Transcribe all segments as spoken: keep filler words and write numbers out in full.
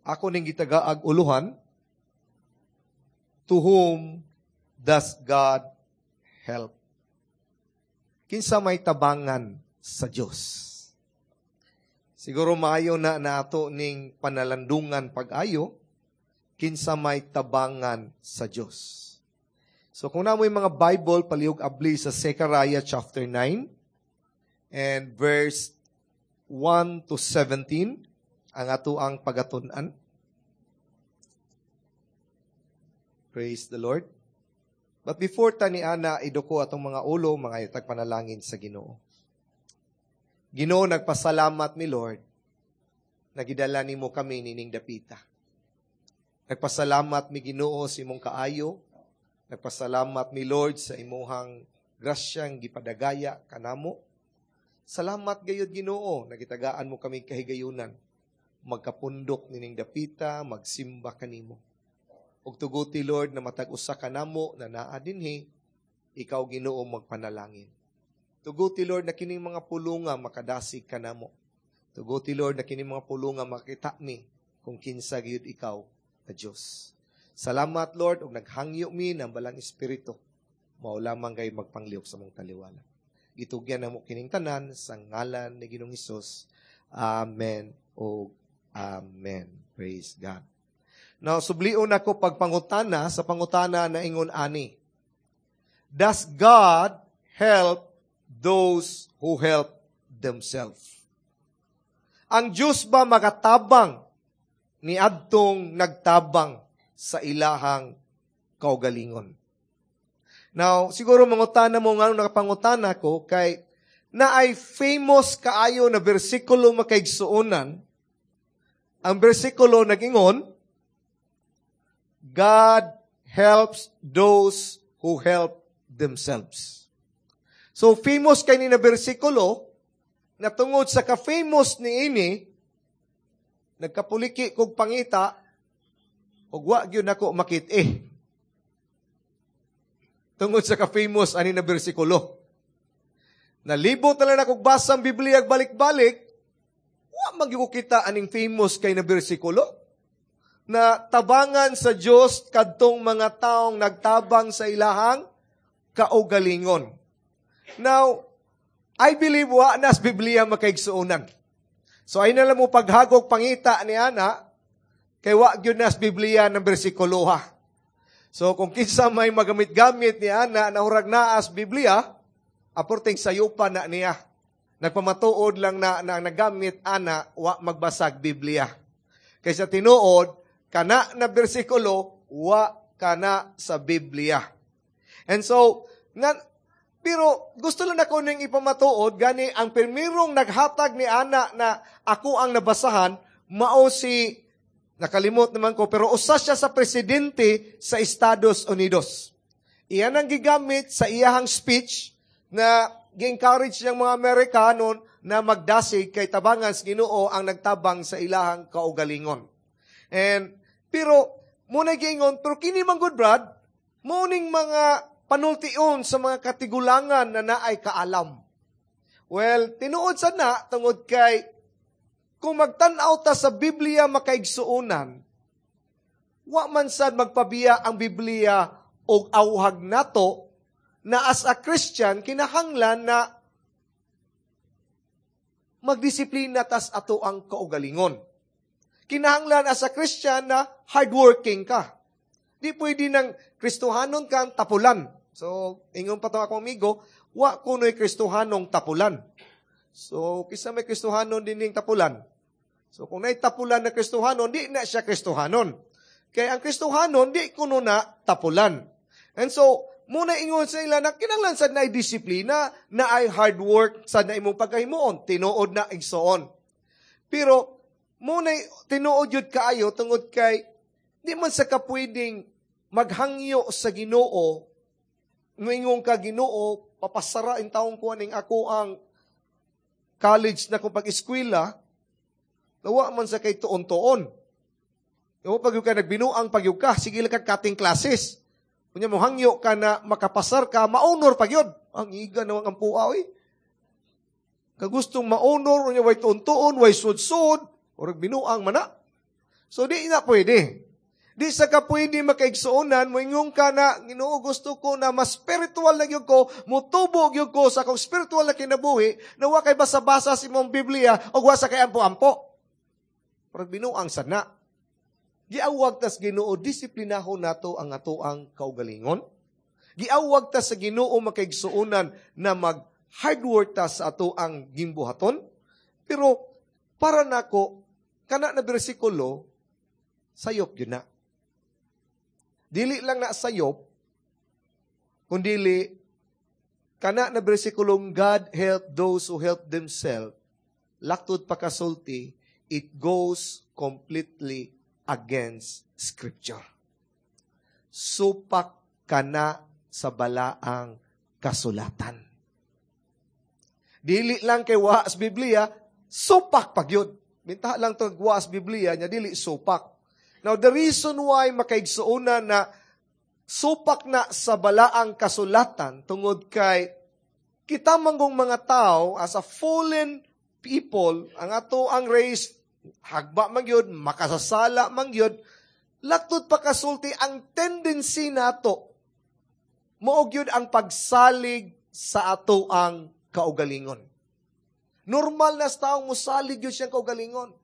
ako ning gitagaag uluhan, to whom does God help? Kinsa may tabangan sa Dios. Siguro maayo na nato ning panalandungan pag-ayo, kinsa may tabangan sa Dios. So kung na mo yung mga Bible, palihog abli sa Zechariah chapter nine and verse one to seventeen, ang ato ang pagatun-an. Praise the Lord. But before tani ana iduko atong mga ulo, mga itag panalangin sa Ginoo. Ginoo, nagpasalamat mi Lord, nagidala nimo kami nining dapita. Nagpasalamat mi Ginoo sa imong kaayo. Nagpasalamat mi Lord sa imuhang grasyang gipadagaya kanamo. Salamat gayud Ginoo, nagitagaan mo kami kahigayunan. Magkapundok nining dapita, magsimba kanimo. Ug tuguti Lord na matag usa kanamo na naa dinhi, ikaw Ginoo magpanalangin. Tuguti Lord na kining mga pulunga makadasig kanamo. Tuguti Lord na kining mga pulunga makita mi kung kinsa gyud ikaw na Dios. Salamat Lord ug naghangyo mi ng balang espiritu. Mao lamang kay magpangliok sa mong taliwala. Gitugyan namo kining tanan sa ngalan ni Ginoong Hesus. Amen o amen. Praise God. Now sublion ako pagpangutana sa pangutana na ingon ani. Does God help those who help themselves? Ang Diyos ba magatabang ni adtong nagtabang sa ilahang kaugalingon? Now, siguro mangutana mo nga nakapangutana ko kay na ay famous kaayo na bersikulo makaigsuonan. Ang bersikulo nagingon, God helps those who help themselves. So, famous kay ni na bersikulo, na tungod sa ka-famous ni ini, nagkapuliki kog pangita, ug wa gyud nako makit-eh. Tungod sa ka-famous ani na bersikulo. Nalibot na lang akong basa ang Biblia balik-balik, wa magyud ko kita aning famous kay na bersikulo. Na tabangan sa Dios kadtong mga taong nagtabang sa ilahang kaugalingon. Now, I believe wa nas Biblia makaigsuonan. So ay na lang mo paghagog pangita ni ana kay wa gyud nas Biblia ng bersikulo ha. So kung kinsa may magamit-gamit ni ana na hurag naas Biblia, aporting sayupa na niya. Nagpamatuod lang na, na nagamit ana wa magbasag Biblia. Kaysa tinuod kana na bersikulo wa kana sa Biblia. And so na, pero gusto lang ako nang ipamatuod, gani ang pirmirong naghatag ni ana na ako ang nabasahan, mao si, nakalimot naman ko, pero usa siya sa presidente sa Estados Unidos. Iyan ang gigamit sa iyahang speech na gi-encourage ng mga Amerikano na magdasig kay tabangan sa Ginoo ang nagtabang sa ilahang kaugalingon. And, pero, muna giingon, pero kini man good brad, muning mga panultion sa mga katigulangan na naay kaalam. Well, tinuod sa na, tungod kay, kung magtanaw ta sa Biblia makaigsuunan, wa man sad magpabiya ang Biblia og awhag nato na as a Christian, kinahanglan na magdisiplina tas ato ang kaugalingon. Kinahanglan as a Christian na hardworking ka. Di pwede ng Kristohanon kang tapulan. So, ingon pa ito akong amigo, wa kuno'y Kristohanong tapulan. So, kisa may Kristohanon din yung tapulan. So, kung na'y tapulan na Kristohanon, di na siya Kristohanon. Kaya ang Kristohanon, di kuno na tapulan. And so, muna ingon sa ila na kinahanglan sad na disiplina, na ay hard work sad na imong pagkahimuon, tinuod na igsoon. Pero muna tinuod yun kaayo tungod kay di man sa kapwedeng maghangyo sa Ginoo, ngingong ka Ginoo, papasara in taong kuaning ako ang college na kung pag-eskwela, nawa man sa kay tuon-tuon. Nawa pag yung ka nagbinuang pag yung ka, sige lang ka cutting classes. Kunya mo hangyo ka na makapasar ka, maunor pag yun. Ang iga na ang puaw eh. Kagustong maunor, unya way tuon-tuon, way sud-sud, o binuang mana. So di na pwede. Di sa ka pwede makaigsuonan, moingon ka na, Ginoo, gusto ko na mas spiritual na gyud ko, mutubo gyud ko sa akong spiritual na kinabuhi, na wa kay basa-basa sa imong Biblia, o wa sa kay ampo-ampo. Parang binuang sana. Giawag tas Ginoo, disiplinahon nato ang atoang kaugalingon. Giawag tas sa Ginoo makaigsuonan na mag hard work ta sa atoang gimbuhaton. Pero para nako, kana na bersikulo, sayop yun na. Dili lang na sayop, kundili, kana na bersikulong God help those who help themselves, laktod pa kasulti, it goes completely against Scripture. Supak kana sa balaang kasulatan. Dili lang kay waas Biblia, supak pag yun. Minta lang ito waas Biblia, niya dili supak. Now, the reason why makaigsuuna na supak na sa balaang kasulatan tungod kay kita manggong mga tao as a fallen people, ang ato ang race, hagba mangyod, makasasala mangyod, laktod pa kasulti ang tendency nato maogyod ang pagsalig sa ato ang kaugalingon. Normal na sa taong musalig yun siyang kaugalingon.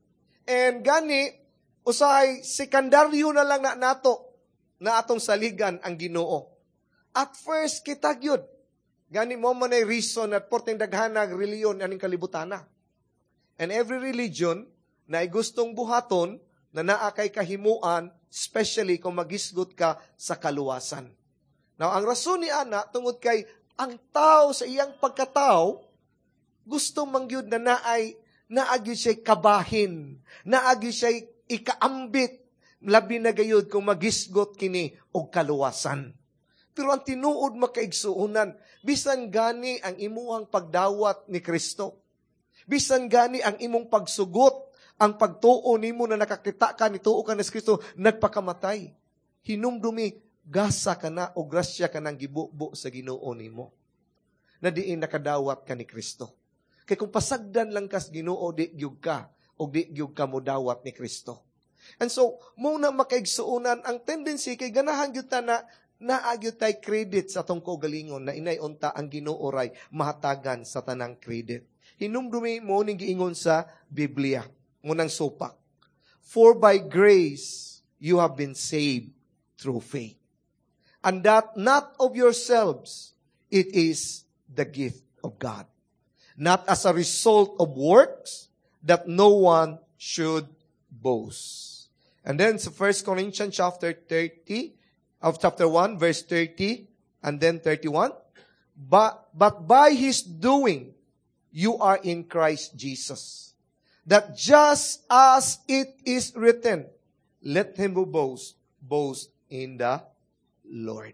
And gani, usahay, sekundaryo na lang na nato na atong saligan ang Ginoo. At first, kita gyud. Gani mo man ay reason at porting daghanag reliyon aning kalibutana. And every religion na ay gustong buhaton na naa kay kahimuan, especially kung magisgot ka sa kaluwasan. Now, ang rason ni ana, tungod kay ang tao sa iyang pagkatao, gusto mangyud na naay, naagyo siya'y kabahin, naagyo siya'y ikaambit, labi na gayud kung magisgot kini og kaluwasan. Pero ang tinuod makaigsuunan, bisan gani ang imuhang pagdawat ni Kristo. Bisan gani ang imong pagsugot, ang pagtuo nimo na nakakita ka, nituo ka ni Kristo, nagpakamatay. Hinumdumi, gasa ka na o grasya ka ng gibubo sa Ginoo nimo. Na diin nakadawat ka ni Kristo. Kaya kung pasagdan lang kas Ginoo, di gyud ka, o di gyud ka mo dawat ni Kristo. And so, muna makaigsuunan, ang tendency kay ganahan gyud ta na naagyud tay credit sa atong kaugalingon na inay unta ang Ginoo ray mahatagan sa tanang credit. Hinumdumi mo ning giingon sa Biblia, ngunang supak. For by grace you have been saved through faith. And that not of yourselves, it is the gift of God. Not as a result of works, that no one should boast. And then sa First Corinthians chapter thirty, of chapter one, verse thirty, and then thirty-one, But, but by His doing, you are in Christ Jesus. That just as it is written, let him who boast, boast in the Lord.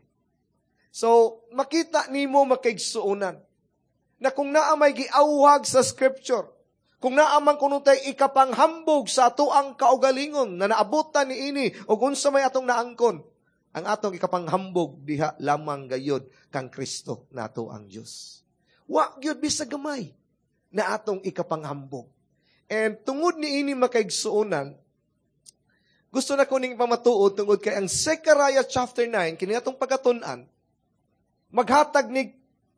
So, makita nimo makaigsuunan na kung naa may giawhag sa Scripture, kung naaman kuno tay ikapanghambog sa ato ang kaugalingon na naabutan ni ini o unsa may atong naangkon, ang atong ikapanghambog diha lamang gayud kang Kristo nato ang Dios. Wa gyud bisag gamay na atong ikapanghambog. And tungod ni ini makaigsuunan, gusto na ko ning pamatuod tungod kay ang Zechariah chapter nine kini atong pagatun-an maghatag ni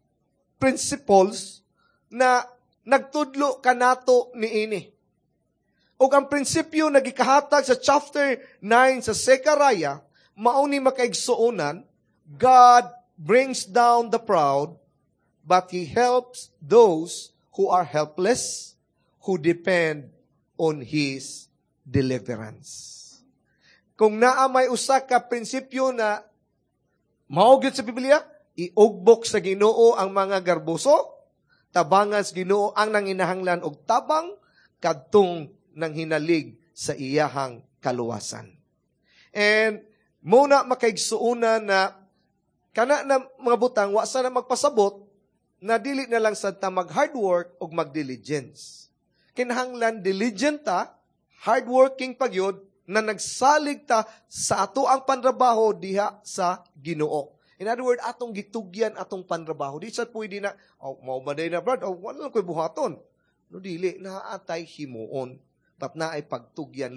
principles na nagtudlo kanato ni ini. O ang prinsipyo na gikahatag sa chapter nine sa Zechariah, mauni makaigsuonan, God brings down the proud, but He helps those who are helpless, who depend on His deliverance. Kung naa may usa ka prinsipyo na maugit sa Biblia, iugbok sa Ginoo ang mga garbuso, tabangan sa Ginoo ang nanginahanglan og tabang kadtong nang hinalig sa iyahang kaluwasan. And muna makaigsuuna na kana na mga butang wa sa na magpasabot na dili na lang sad ta mag hard work og mag diligence. Kinahanglan diligent ta, hardworking pagyud na nagsalig ta sa ato ang panrabaho diha sa Ginoo. In other words, atong gitugyan atong panrabaho. Di sa pwede na, oh, mao maday na brad, oh, wala ko'y buhaton. No, dili, naatay himuon. But na ay pagtugyan, Lord,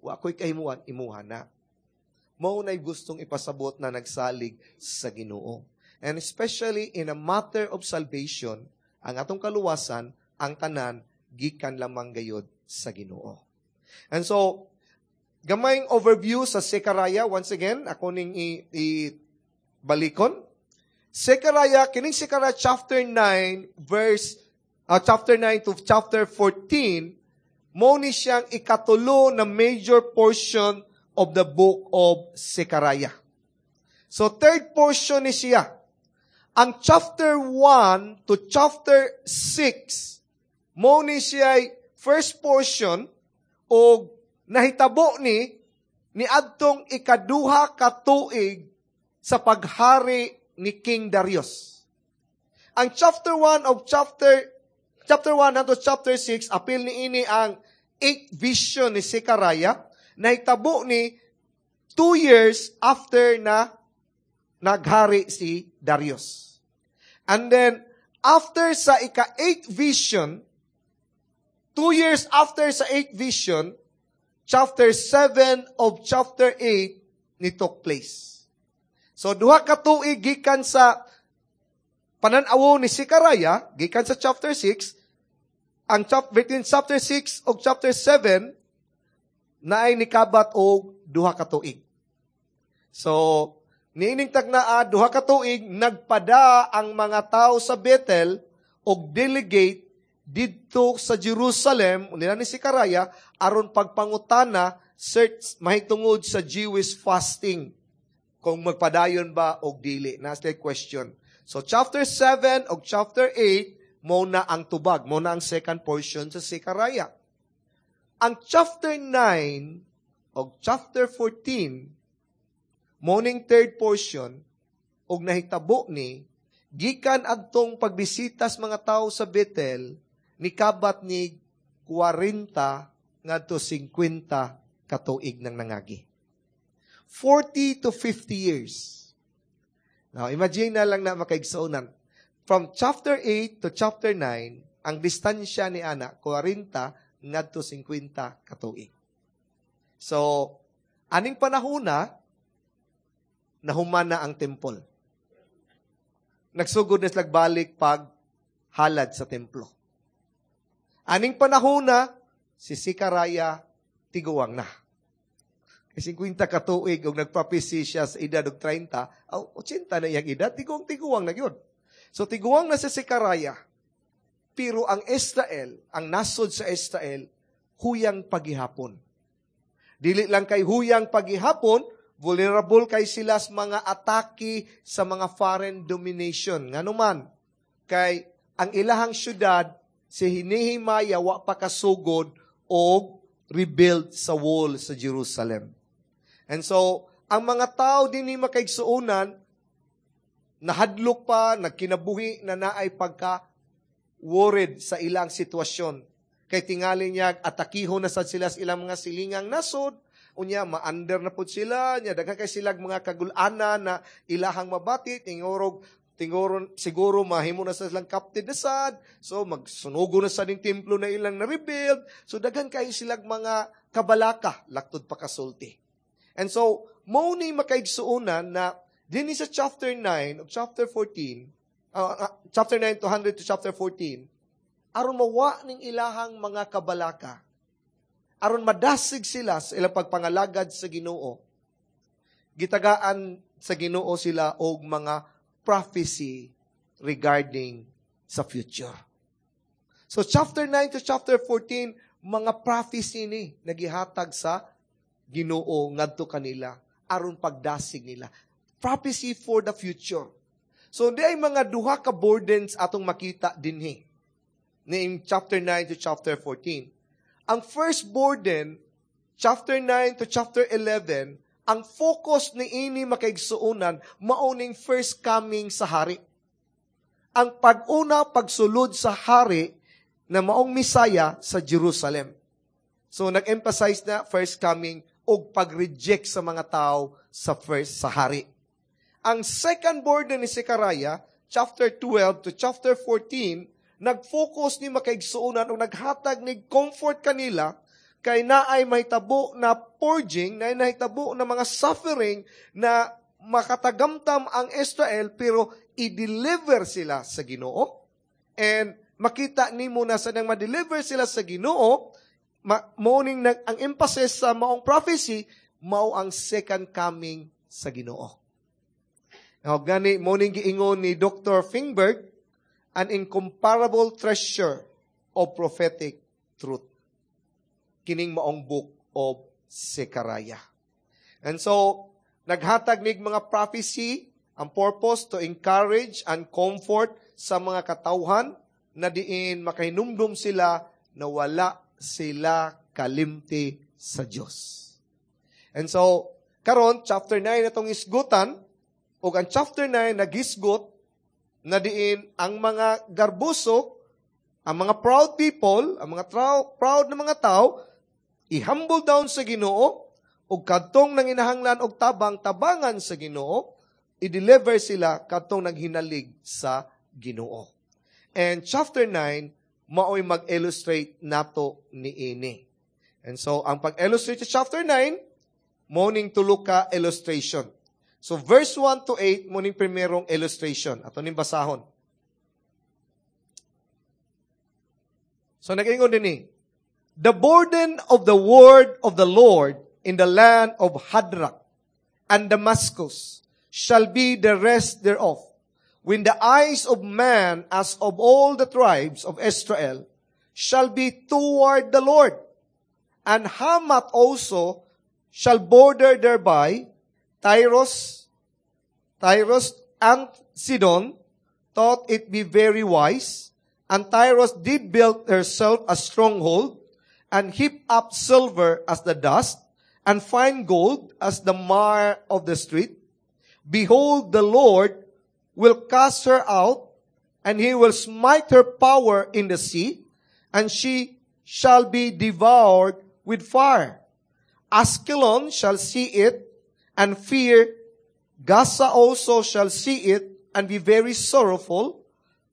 wa ko'y kahimuan, imuha na. Mao na'y gustong ipasabot na nagsalig sa Ginoo. And especially in a matter of salvation, ang atong kaluwasan, ang tanan, gikan lamang gayod sa Ginoo. And so, gamayng overview sa Zechariah, once again, ako ning i-balikon. Zechariah, kining Zechariah chapter nine, verse, uh, chapter nine to chapter fourteen, mo ni siyang ikatulo na major portion of the book of Zechariah. So, third portion ni siya. Ang chapter one to chapter six, mo ni siya first portion o nahitabo ni ni adtong ikaduha ka tuig sa paghari ni King Darius. Ang chapter one of chapter chapter one to chapter six apil ni ini ang eighth vision ni Zechariah, nahitabo ni two years after na naghari si Darius. And then after sa ika-eighth vision, two years after sa eighth vision, chapter seven of chapter eight ni took place. So, duha ka tuig gikan sa pananaw ni Zechariah, gikan sa chapter six, ang chap, between chapter six o chapter seven, na ay nikabat og duha ka tuig. So, niining tagnaa, duha ka tuig, nagpada ang mga tao sa Bethel og delegate didto sa Jerusalem, nila ni Zechariah, aron pagpangutana, search mahitungod sa Jewish fasting, kung magpadayon ba o dili. That's the question. So, chapter seven o chapter eight, mo na ang tubag, mo na ang second portion sa Zechariah. Ang chapter nine o chapter fourteen, mo ning third portion, og nahitabo ni, gikan adtong pagbisita sa mga tao sa Bethel, nikabat ni forty ngadto fifty katuig ng nangagi. forty to fifty years. Now, imagine na lang na makaigsuunan. From chapter eight to chapter nine, ang distansya ni ana, forty ngadto fifty katuig. So, aning panahona, nahumana ang temple. Nagsugod na sila balik pag halad sa templo. Aning panahona, si Zechariah tiguwang na. Kasi fifty katuig, og nagpapisi siya sa edad og thirty, oh, eighty na iyang edad, tigong tiguwang na yun. So tiguwang na si Zechariah, pero ang Israel, ang nasod sa Israel, huyang paghihapon. Dili lang kay huyang paghihapon, vulnerable kay sila sa mga atake sa mga foreign domination. Nga naman, kay ang ilahang syudad, si Nehemiah wa pa kasugod o rebuild sa wall sa Jerusalem. And so, ang mga tao din ni makaigsuunan, nahadlok pa, nagkinabuhi na naay pagka-worried sa ilang sitwasyon. Kay tingali niya, atakihon na sad sila sa ilang mga silingang nasod, unya, ma-under na po sila, niya, daghan kay sila mga kagulana na ilahang mabati, tingorog, tingoro, siguro mahimo na sa silang captive na sad, so magsunugo na sa ning templo na ilang na-rebuild, so daghan kay silang mga kabalaka, laktod pa kasulti. And so, mo ni makaigsuunan na din sa chapter nine o chapter fourteen, uh, uh, chapter nine to one hundred to chapter fourteen, aron mawa ning ilahang mga kabalaka, aron madasig sila sa ilang pagpangalagad sa Ginoo, gitagaan sa Ginoo sila og mga prophecy regarding sa future. So chapter nine to chapter fourteen, mga prophecy ni nagihatag sa Ginoo ngadto kanila aron pagdasig nila. Prophecy for the future. So di ay mga duha ka burdens atong makita dinhi ni chapter nine to chapter fourteen. Ang first burden, chapter nine to chapter eleven, ang focus ni ini makaigsuunan mauning first coming sa hari. Ang pag-una pagsulod sa hari na maong Misaya sa Jerusalem. So nag-emphasize na first coming o pag-reject sa mga tao sa first sa hari. Ang second burden ni Zechariah, chapter twelve to chapter fourteen, nag-focus ni makaigsuunan o naghatag ni comfort kanila kay naay mahitabo na purging, naay nahitabo na mga suffering na makatagamtam ang Israel, pero i-deliver sila sa Ginoo. And makita nimo na sa nang ma-deliver sila sa Ginoo, ma- morning nag ang emphasis sa maong prophecy, mao ang second coming sa Ginoo. Now, gani, morning giingon ni Doctor Fingberg, an incomparable treasure of prophetic truth. Kining maong book of Zechariah. And so, naghatag nig mga prophecy, ang purpose to encourage and comfort sa mga katawhan na diin makahinumdum sila na wala sila kalimti sa Diyos. And so, karon chapter nine itong isgutan, o ang chapter nine nagisgot na diin ang mga garbusok, ang mga proud people, ang mga trau- proud na mga tao, i-humble down sa Ginoo, o kadtong nang inahanglan og tabang, tabangan sa Ginoo, i-deliver sila kadtong naghinalig sa Ginoo. And chapter nine, mao'y mag-illustrate nato niini. And so, ang pag-illustrate sa chapter nine, morning tulo ka illustration. So, verse one to eight, morning primerong illustration. Ato ning basahon. So, nag-ingon din eh, the burden of the word of the Lord in the land of Hadrach and Damascus shall be the rest thereof, when the eyes of man as of all the tribes of Israel shall be toward the Lord. And Hamath also shall border thereby, Tyros, Tyros and Sidon thought it be very wise, and Tyros did build herself a stronghold, and heap up silver as the dust, and fine gold as the mire of the street. Behold, the Lord will cast her out, and he will smite her power in the sea, and she shall be devoured with fire. Askelon shall see it, and fear. Gaza also shall see it, and be very sorrowful.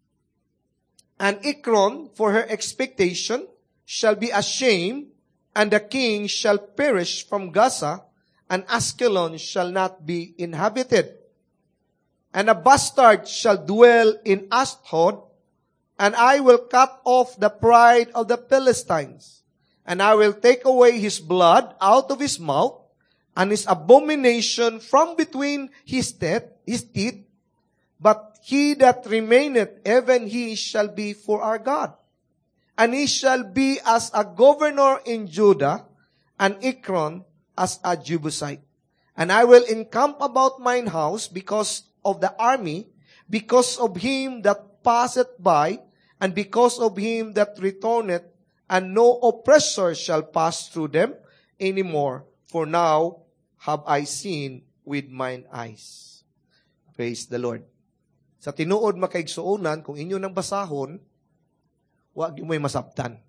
And Ekron, for her expectation, shall be ashamed, and the king shall perish from Gaza, and Askelon shall not be inhabited. And a bastard shall dwell in Ashdod, and I will cut off the pride of the Philistines, and I will take away his blood out of his mouth, and his abomination from between his teeth, his teeth, but he that remaineth, even he shall be for our God. And he shall be as a governor in Judah, and Ekron as a Jebusite. And I will encamp about mine house because of the army, because of him that passeth by, and because of him that returneth, and no oppressor shall pass through them any more, for now have I seen with mine eyes. Praise the Lord. Sa tinuod makaigsuonan, kung inyo nang basahon, wag yung may masabtan.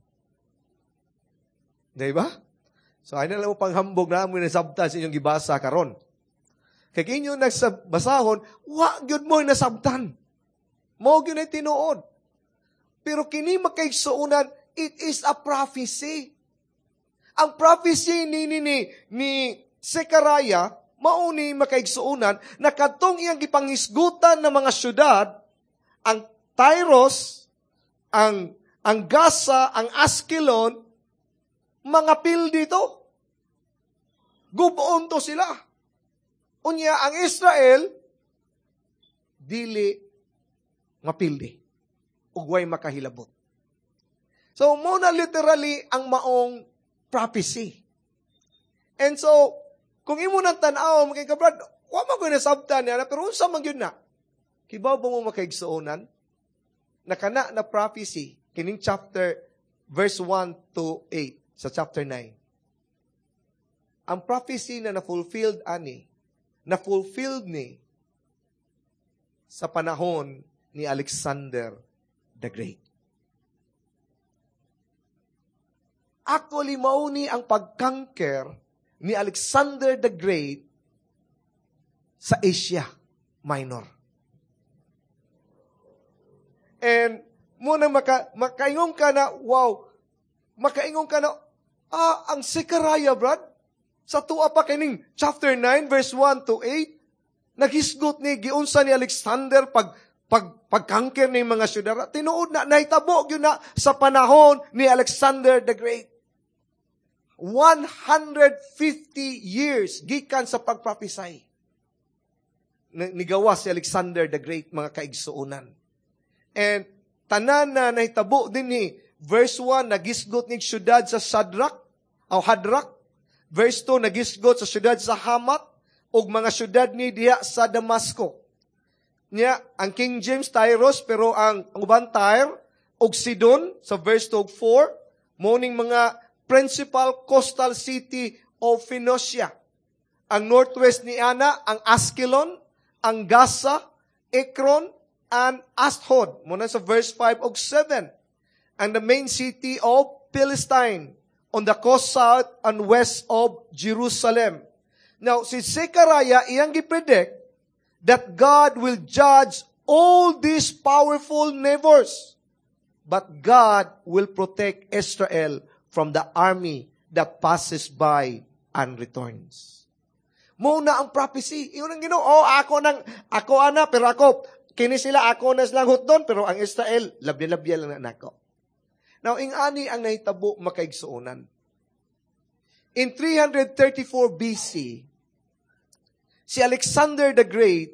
Diba? So, ay na lang mo panghambog na mo nasabtan sa inyong gibasa karon. Kaya inyo nagsabasahon, wag yun mo nasabtan. Mo yun ay tinuod. Pero kini makaigsuonan, it is a prophecy. Ang prophecy ni ni ni, ni Zechariah, mauni makaigsuonan, na kadtong iyang gipanghisgutan ng mga syudad, ang Tyros, ang ang Gaza, ang Askelon, mga pildi to. Guboon to sila. Unya, ang Israel, dili mapildi. Ugway makahilabot. So, muna literally ang maong prophecy. And so, kung imo nang tanaw, makikabrad, wa man ko nasabtan niya, pero unsa man yun na? Kibaw ba mo makaigsuonan? Nakana na prophecy, kining chapter, verse one to eight, sa chapter nine. Ang prophecy na na-fulfilled ani, na-fulfilled ni sa panahon ni Alexander the Great. Actually, mauni ang pagkanker ni Alexander the Great sa Asia Minor. And muna maka, makaingon ka na, wow, makaingon ka na, Ah, ang Zechariah, Brad, sa tuwa pa kining chapter nine, verse one to eight, naghisgot ni, giunsa ni Alexander pag, pag, pagkangker ni mga syudad. Tinuod na, nahitabo yun na sa panahon ni Alexander the Great. one hundred fifty years gikan sa pagprophesy. Nigawa si Alexander the Great, mga kaigsuunan. And tanan na nahitabo din ni verse one, nagisgot ni syudad sa Shadrach, o Hadrak. Verse two, nagisgot sa syudad sa Hamat, o mga syudad ni diya sa Damasco. Nya, ang King James, Tyros, pero ang, ang uban Tyre, o Sidon, sa verse two four, moning mga principal coastal city of Phoenicia. Ang northwest ni Ana, ang Askelon, ang Gaza, Ekron, and Ashdod. Muna sa verse five og seven. And the main city of Palestine on the coast south and west of Jerusalem. Now, si Zechariah, iyang gipredict that God will judge all these powerful neighbors. But God will protect Israel from the army that passes by and returns. Muna ang prophecy. Iyon ang Ginoo. Oh, ako nang, ako ana, pero ako, kini sila, ako na silang hutdon, pero ang Israel, labya-labya lang na nako. Now, ingani ang nahitabo makaigsuunan. In three thirty-four B C, si Alexander the Great,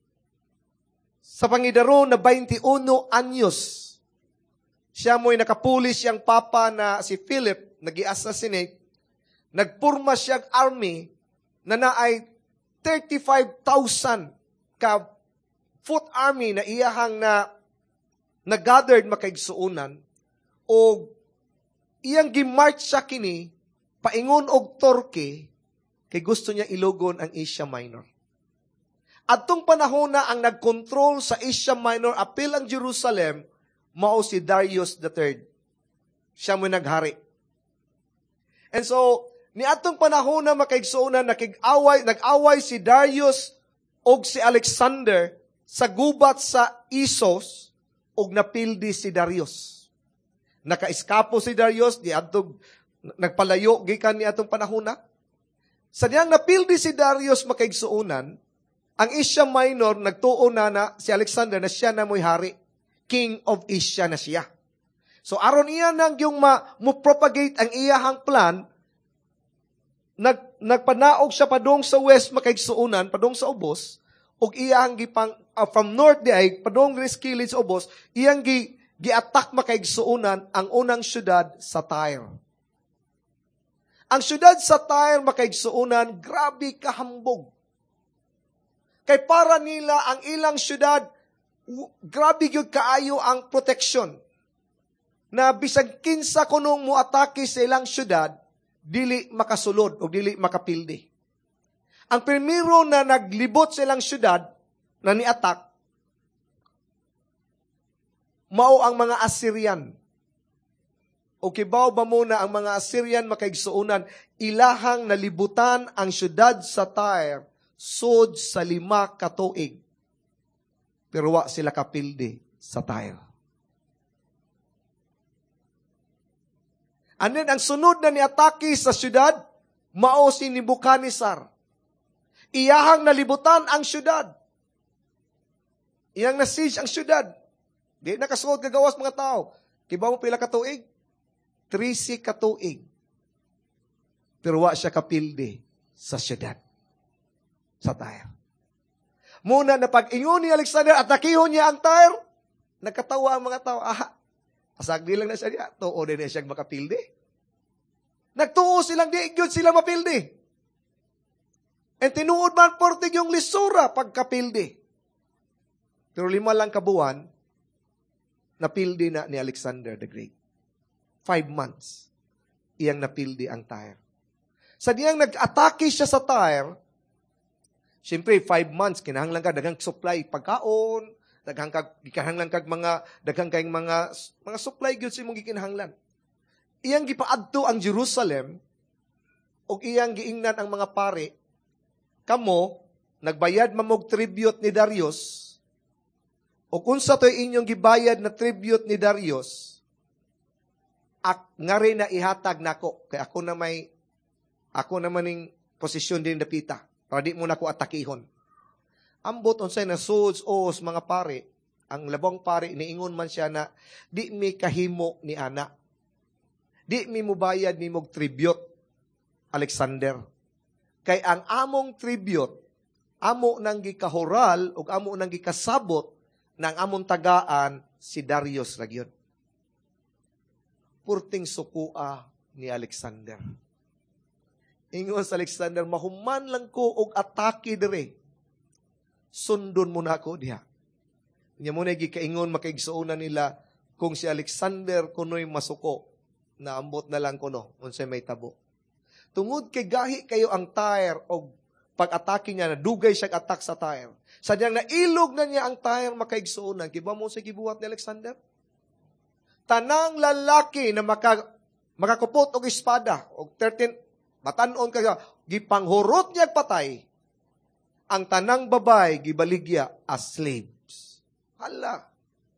sa pangidaro na twenty-one anyos, siya mo'y nakapuli siyang papa na si Philip, nag-i-assassinate, nagpurma siyang army na naay thirty-five thousand ka foot army na iyahang na nag-gathered makaigsuunan, o iyang gimarch sa kini, paingon og Turkey, kay gusto niya ilugon ang Asia Minor. At tong panahon na ang nag-control sa Asia Minor, apil ang Jerusalem, mao si Darius the third. Siya mo naghari. And so, ni atong panahon na makaigsuunan, nakig-away, nag-away si Darius og si Alexander sa gubat sa Isos, og napildi si Darius. Nakaiskapo si Darius, di atong nagpalayo gikan ni atong panahon na. Sa diyang napildi si Darius makaigsuunan, ang Asia Minor nagtuo na na si Alexander na siya na mo'y hari. King of Asia na siya. So aron iya nang yung ma, mo-propagate ang iyahang plan, nag, nagpanaog siya padong sa west makaigsuunan, padong sa ubos, og iyahang gipang, uh, from north di ay, padong riskilid sa ubos, iyang gi, gi-attack makaigsuunan ang unang syudad sa Tyre. Ang syudad sa Tyre makaigsuunan, grabe kahambog. Kay para nila ang ilang syudad, grabe gyud kaayo ang protection. Na bisag kinsa kunong muatake sa ilang syudad, dili makasulod o dili makapildi. Ang primero na naglibot sa ilang syudad na ni-attack, mao ang mga Assyrian. O kibaw ba muna ang mga Assyrian makaigsuunan, ilahang nalibutan ang syudad sa Tyre, sud sa lima katuig. Pero wa sila kapildi sa Tyre. And then, ang sunod na ni-atake sa syudad, mao si Nebuchadnezzar. Iyahang nalibutan ang syudad. Iyang na-siege ang syudad. Di nakasuod kagawas mga tao. Kibaw mo pila katuig? Trisi katuig. Pero wa siya kapildi sa syudad. Sa Tyre. Muna na pag-ingon ni Alexander at nakihon niya ang Tyre, nagkatawa ang mga tao. Ah, asagdi lang na siya niya. Tuo din na siyang makapildi. Nagtuo silang di, yun sila mapildi. And tinuod man portig yung lisura pagkapildi. Pero lima lang kabuan, napildi na ni Alexander the Great. Five months, iyang napildi ang Tyre. Sa diyang nag-atake siya sa Tyre, siyempre, five months, kinahanglan ka, daghang supply, pagkaon, daghang kag, gikinahanglan kag mga, daghang kayong mga, mga supply goods imong gikinahanglan. Iyang gipaadto ang Jerusalem, o iyang giingnan ang mga pari, kamo, nagbayad mamog tribute ni Darius, o kung sa to'y inyong gibayad na tribute ni Darius, ak, nga rin na ihatag nako. Kaya ako na may, ako naman ning posisyon din dapita. Para di mo na ko atakihon. Ambot unsay na suds os mga pare, ang labong pare, niingon man siya na, di mi kahimo ni ana. Di mi mubayad ni mog tribute, Alexander. Kay ang among tribute, amo nang gikahoral, o amo nang gikasabot, ng among tagaan, si Darius Ragion. Purting sukua ni Alexander. Ingon sa Alexander, mahuman lang ko og atake dire. Sundon mo na ako diha. Nya mo na gikaingon makaigsuonan nila kung si Alexander kunoy masuko na ambot na lang kuno unsay may tabo. Tungod kay gahi kayo ang Tyre og pag-atake niya na dugay siya attack sa Tyre. Sadyang nailog na niya ang Tyre makaigsuonan. Kiba mo sa gibuhat ni Alexander? Tanang lalaki na maka, makakupot og espada og thirteen batan-on kaya gipanghurot niya patay. Ang tanang babay gibaligya as slaves. Hala.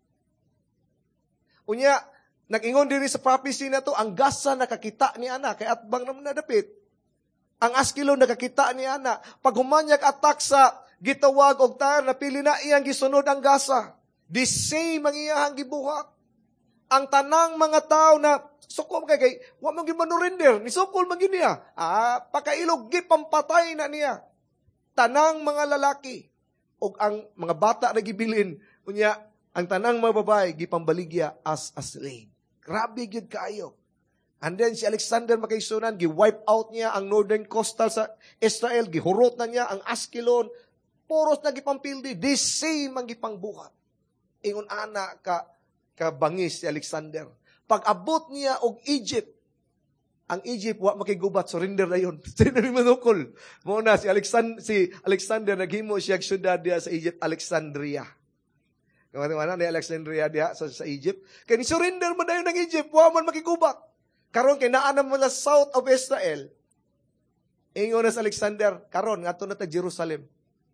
Unya, nag-ingon diri sa prophecy na to, ang gasa nakakita ni ana, kay atbang naman nadapit. Ang Askilon nakakita ni ana. Pag humanyag attack sa gitawag og Tyre, napili na iyang gisunod ang gasa. The same ang iyang gibuhat. Ang tanang mga tao na, suko kay kay, wa man gimanurinder, ni sukol man niya. Ah, pakailog gipampatay na niya. Tanang mga lalaki o ang mga bata na gibilin, unya, ang tanang mga babae, gipambaligya as a slave. Grabe gyud kaayo. And then si Alexander makaisunan, gi-wipe out niya ang northern coastal sa Israel, gihurot na niya ang Askelon, puros na gipampildi, the same ang gipangbuhat. Ingon ana ka, kabangis si Alexander. Pag abot niya og Egypt, ang Egypt, wa makigubat, surrender na yun. Sino ni manukol? Muna, si Alexander, si Alexander, naghimo siya syudad diya sa Egypt, Alexandria. Kamana ni Alexandria diya sa, sa Egypt. Kaya ni surrender man dayon ng Egypt, wa man makigubat. Karon kay naa na mo na south of Israel. Ingon na sa Alexander, karon ngadto na ta Jerusalem.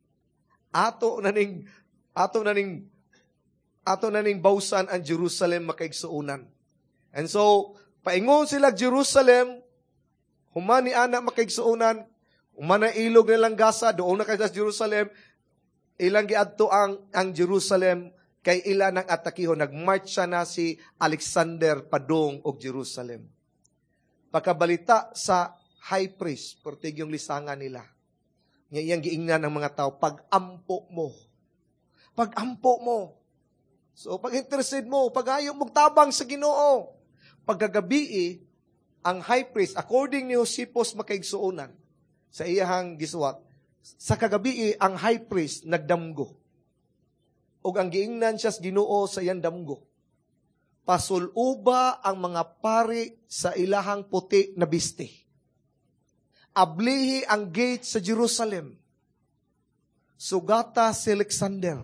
Ato na ning ato na ning ato na ning bawsan ang Jerusalem makaigsuunan. And so, paingon sila Jerusalem, human ni ana makaigsuunan, human na ilog nilang gasa, doon na kay sa Jerusalem, ilang giadto ang ang Jerusalem kay ila nang atakihon, nagmarch siya na si Alexander padung og Jerusalem. Pagkabalita sa high priest, portig yung lisangan nila. Nga iyang giingnan ng mga tao, pag-ampo mo. Pag-ampo mo. So, pag-interested mo, pag-ayaw mong tabang sa Ginoo. Pagkagabi, ang high priest, according ni Josephus makaigsuonan, sa iyahang gisuwat, sa kagabi, ang high priest nagdamgo. O ang giingnan siya sa Ginoo sa iyang damgo. Pasuluba ang mga pari sa ilahang puti na biste. Ablihi ang gate sa Jerusalem. Sugata si Alexander.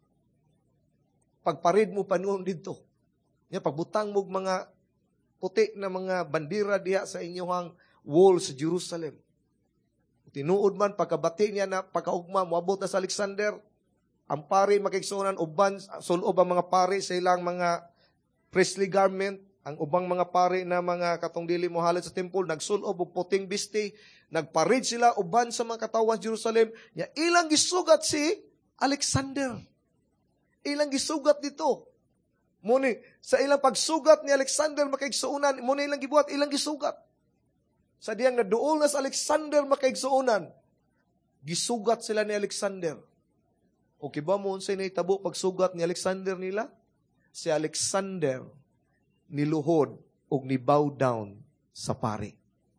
Pagparid mo panuon dito. Pagbutang mo mga puti na mga bandira diya sa inyong wall sa Jerusalem. Tinuod man, pagkabati niya na pagkaugma, muabot na sa Alexander, ang pari makiksunan, uban, sulob ang mga pari sa ilang mga priestly garment, ang ubang mga pari na mga katong dili mo halit sa temple, nagsulob og puting biste, nagparid sila, uban sa mga katawan sa Jerusalem, niya ilang gisugat si Alexander. Ilang gisugat dito. Muni, sa ilang pagsugat ni Alexander makaigsuunan, muni ilang gibuhat, ilang gisugat. Sa diyang naduol na sa Alexander makaigsuunan, gisugat sila ni Alexander. O kiba mo unsay nahitabo pagsugat ni Alexander nila? Si Alexander niluhod o ni-bow down sa pari.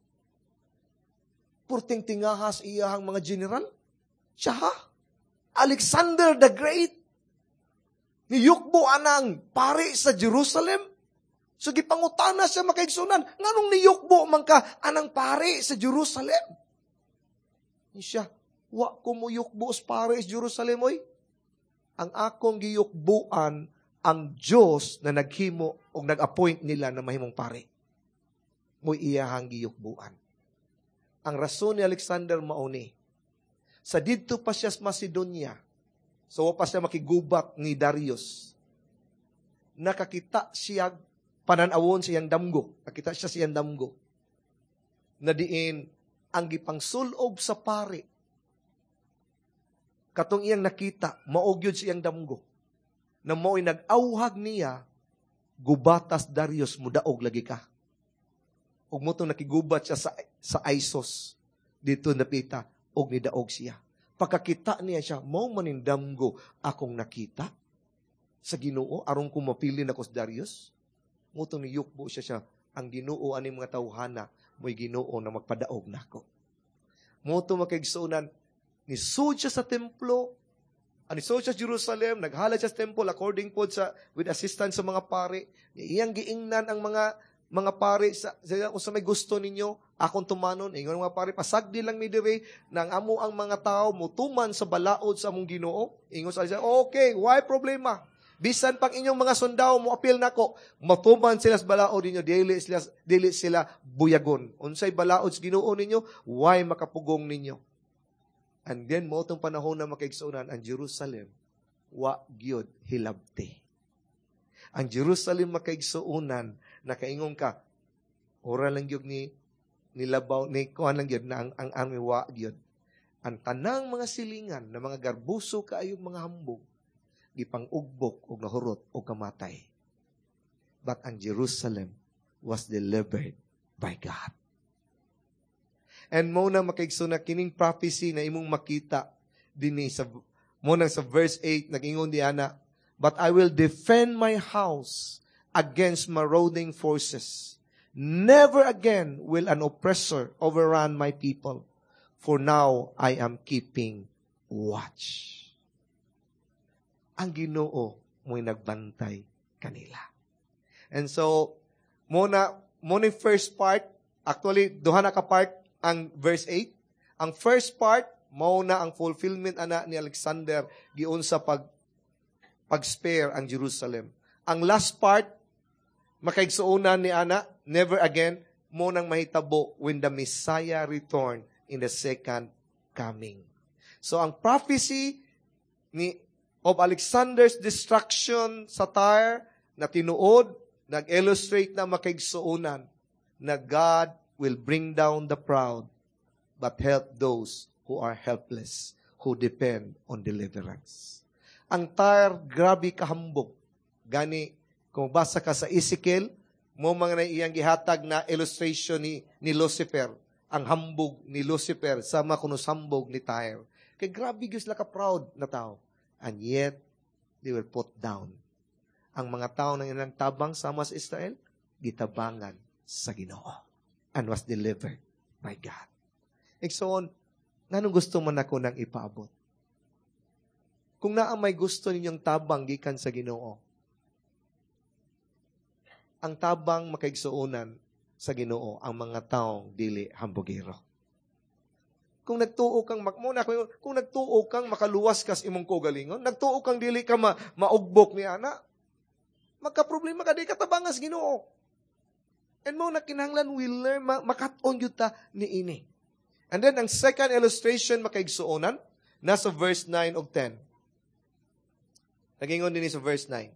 Purting tingahas iyahang mga general? Siya ha? Alexander the Great? Niyukbo anang pari sa Jerusalem? So gipangutana siya makaigsunan, nganong niyukbo man ka anang pari sa Jerusalem? Ni siya, wa ko mo yukbo sa pari sa Jerusalem, oy. Ang akong giyukbuan ang Diyos na naghimo o nag-appoint nila na mahimong pari. Mo'y iyahang giyukbuan. Ang rason ni Alexander mauni, sa didto pa siya sa Macedonia, so pa siya makigubat ni Darius, nakakita siya pananawon siyang damgo. Nakita siya siyang damgo. Na diin, ang gipangsulob sa pari. Katong iyang nakita, maugyod siyang damgo. Na mo'y nag-awhag niya, gubatas Darius, mudaog lagi ka. Ug mo itong nakigubat siya sa, sa Isos. Dito napita, og nidaog siya. Pagkakita niya siya, mau manindamgo akong nakita sa Ginoo, aron ko mapili na ko sa Darius. Mo itong niyukbo siya siya, ang Ginoo ani mga tawhana, mo'y Ginoo na magpadaog na ako. Mo itong makaigsunan, nisud siya sa templo, anisod siya sa Jerusalem, naghala siya sa temple according po sa, with assistance sa mga pare. Iyang giingnan ang mga mga pare, sa, sa, kung sa may gusto ninyo, akong tumanon, ingon mga pare, pasagdi lang mi dire, nang amo ang mga tao, mutuman sa balaod sa among Ginoo. Ingon sa siya, okay, why problema? Bisan pang inyong mga sundao, mo appeal nako, matuman sila sa balaod ninyo, dili sila, dili sila buyagon. Unsay balaod sa Ginoo ninyo, why makapugong ninyo? And then, mo itong panahon na makaigsunan, ang Jerusalem, wa gyud hilabti. Ang Jerusalem makaigsuunan, nakaingon ka, ora lang gyud ni nilabaw, ni kuhan lang gyud na ang, ang army wa gyud. Ang tanang mga silingan, na mga garbuso kaayong mga hambog, gipang-ugbok o nahurot o kamatay. But ang Jerusalem was delivered by God. And mo na makaigsunan kining prophecy na imong makita dinhi sa mo na sa verse eight nag-ingon di ana, but I will defend my house against marauding forces. Never again will an oppressor overrun my people, for now I am keeping watch. Ang Ginoo mo'y nagbantay kanila. And so, mo na mo na first part, actually duha na ka part ang verse eight. Ang first part, mao na ang fulfillment ana ni Alexander giun sa pag pag-spare ang Jerusalem. Ang last part, makaigsuunan ni ana, never again, mo nang mahitabo when the Messiah return in the second coming. So ang prophecy ni of Alexander's destruction sa Tyre na tinuod, nag-illustrate na makaigsuunan na God will bring down the proud, but help those who are helpless, who depend on deliverance. Ang Tyre, grabe kahambog. Gani, kung basa ka sa Ezekiel, mo mga na iyang gihatag na illustration ni, ni Lucifer, ang hambog ni Lucifer sa makunusambog ni Tyre. Kay grabe gyud sila ka-proud na tao. And yet, they were put down. Ang mga tao na ilang tabang sama sa Israel, gitabangan sa Ginoo. And was delivered by God. Iksoon, nanong gusto man ako nang ipaabot? Kung naa may gusto ninyong tabang gikan sa Ginoo, ang tabang makaigsuunan sa Ginoo ang mga taong dili hambogero. Kung nagtuo kang makmuna, kung nagtuo kang makaluwas kas imong kogalingon, nagtuo kang dili ka ma, maugbok ni ana, magka-problema ka di katabangas Ginoo. And mo na kinahanglan we learn, makat-on yun ta ni ini. And then, ang second illustration makaigsuonan, nasa verse nine of ten. Nagingon din sa verse nine.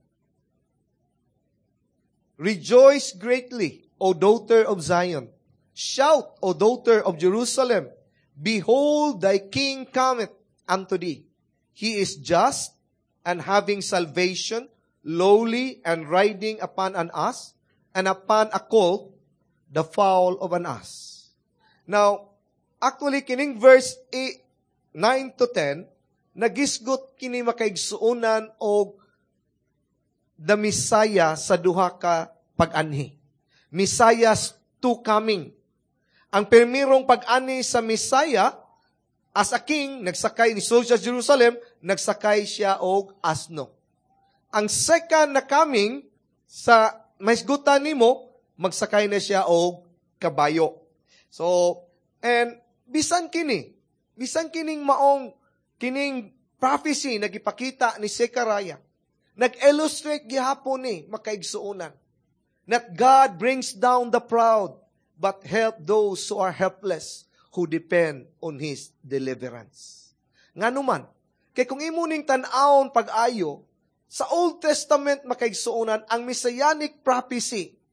Rejoice greatly, O daughter of Zion. Shout, O daughter of Jerusalem. Behold, thy king cometh unto thee. He is just and having salvation, lowly and riding upon an ass, and upon a colt, the foal of an ass. Now, actually, kining verse eight, nine to ten, nagisgot kini makaigsuunan o the Messiah sa duha ka pag-anhi. Messiah's two coming. Ang permirong pag-ani sa Messiah, as a king, nagsakay ni sa Jerusalem, nagsakay siya og asno. Ang second na coming, sa maisgutan nimo, magsakay na siya og kabayo. So, and bisan kini, bisan kining maong, kining prophecy na gipakita ni Zechariah, nag-illustrate gihapon ni makaigsuunan, that God brings down the proud, but help those who are helpless, who depend on His deliverance. Nga naman, kay kung imuning tan-awon pag-ayo, sa Old Testament makaigsuunan, ang messianic prophecy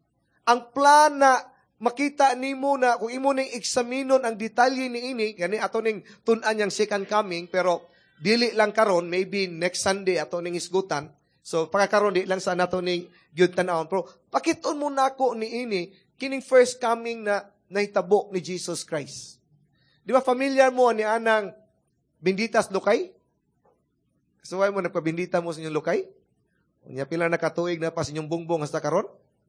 ang plan na makita nimo na kung imo ning eksaminon ang detalye niini, gani ato ning tun-an yang second coming, pero dili lang karon, maybe next Sunday ato ning isgutan. So pagkakaroon di lang sa nato ning gyud tan-awon. Pero pakiton mo nako niini kining first coming na nahitabo ni Jesus Christ. Di ba familiar mo ni anang binditas lukay? Kasuway mo nagpabindita mo sa inyong lukay? Unya pila na katuig na pa sa inyong bungbong hasta karon?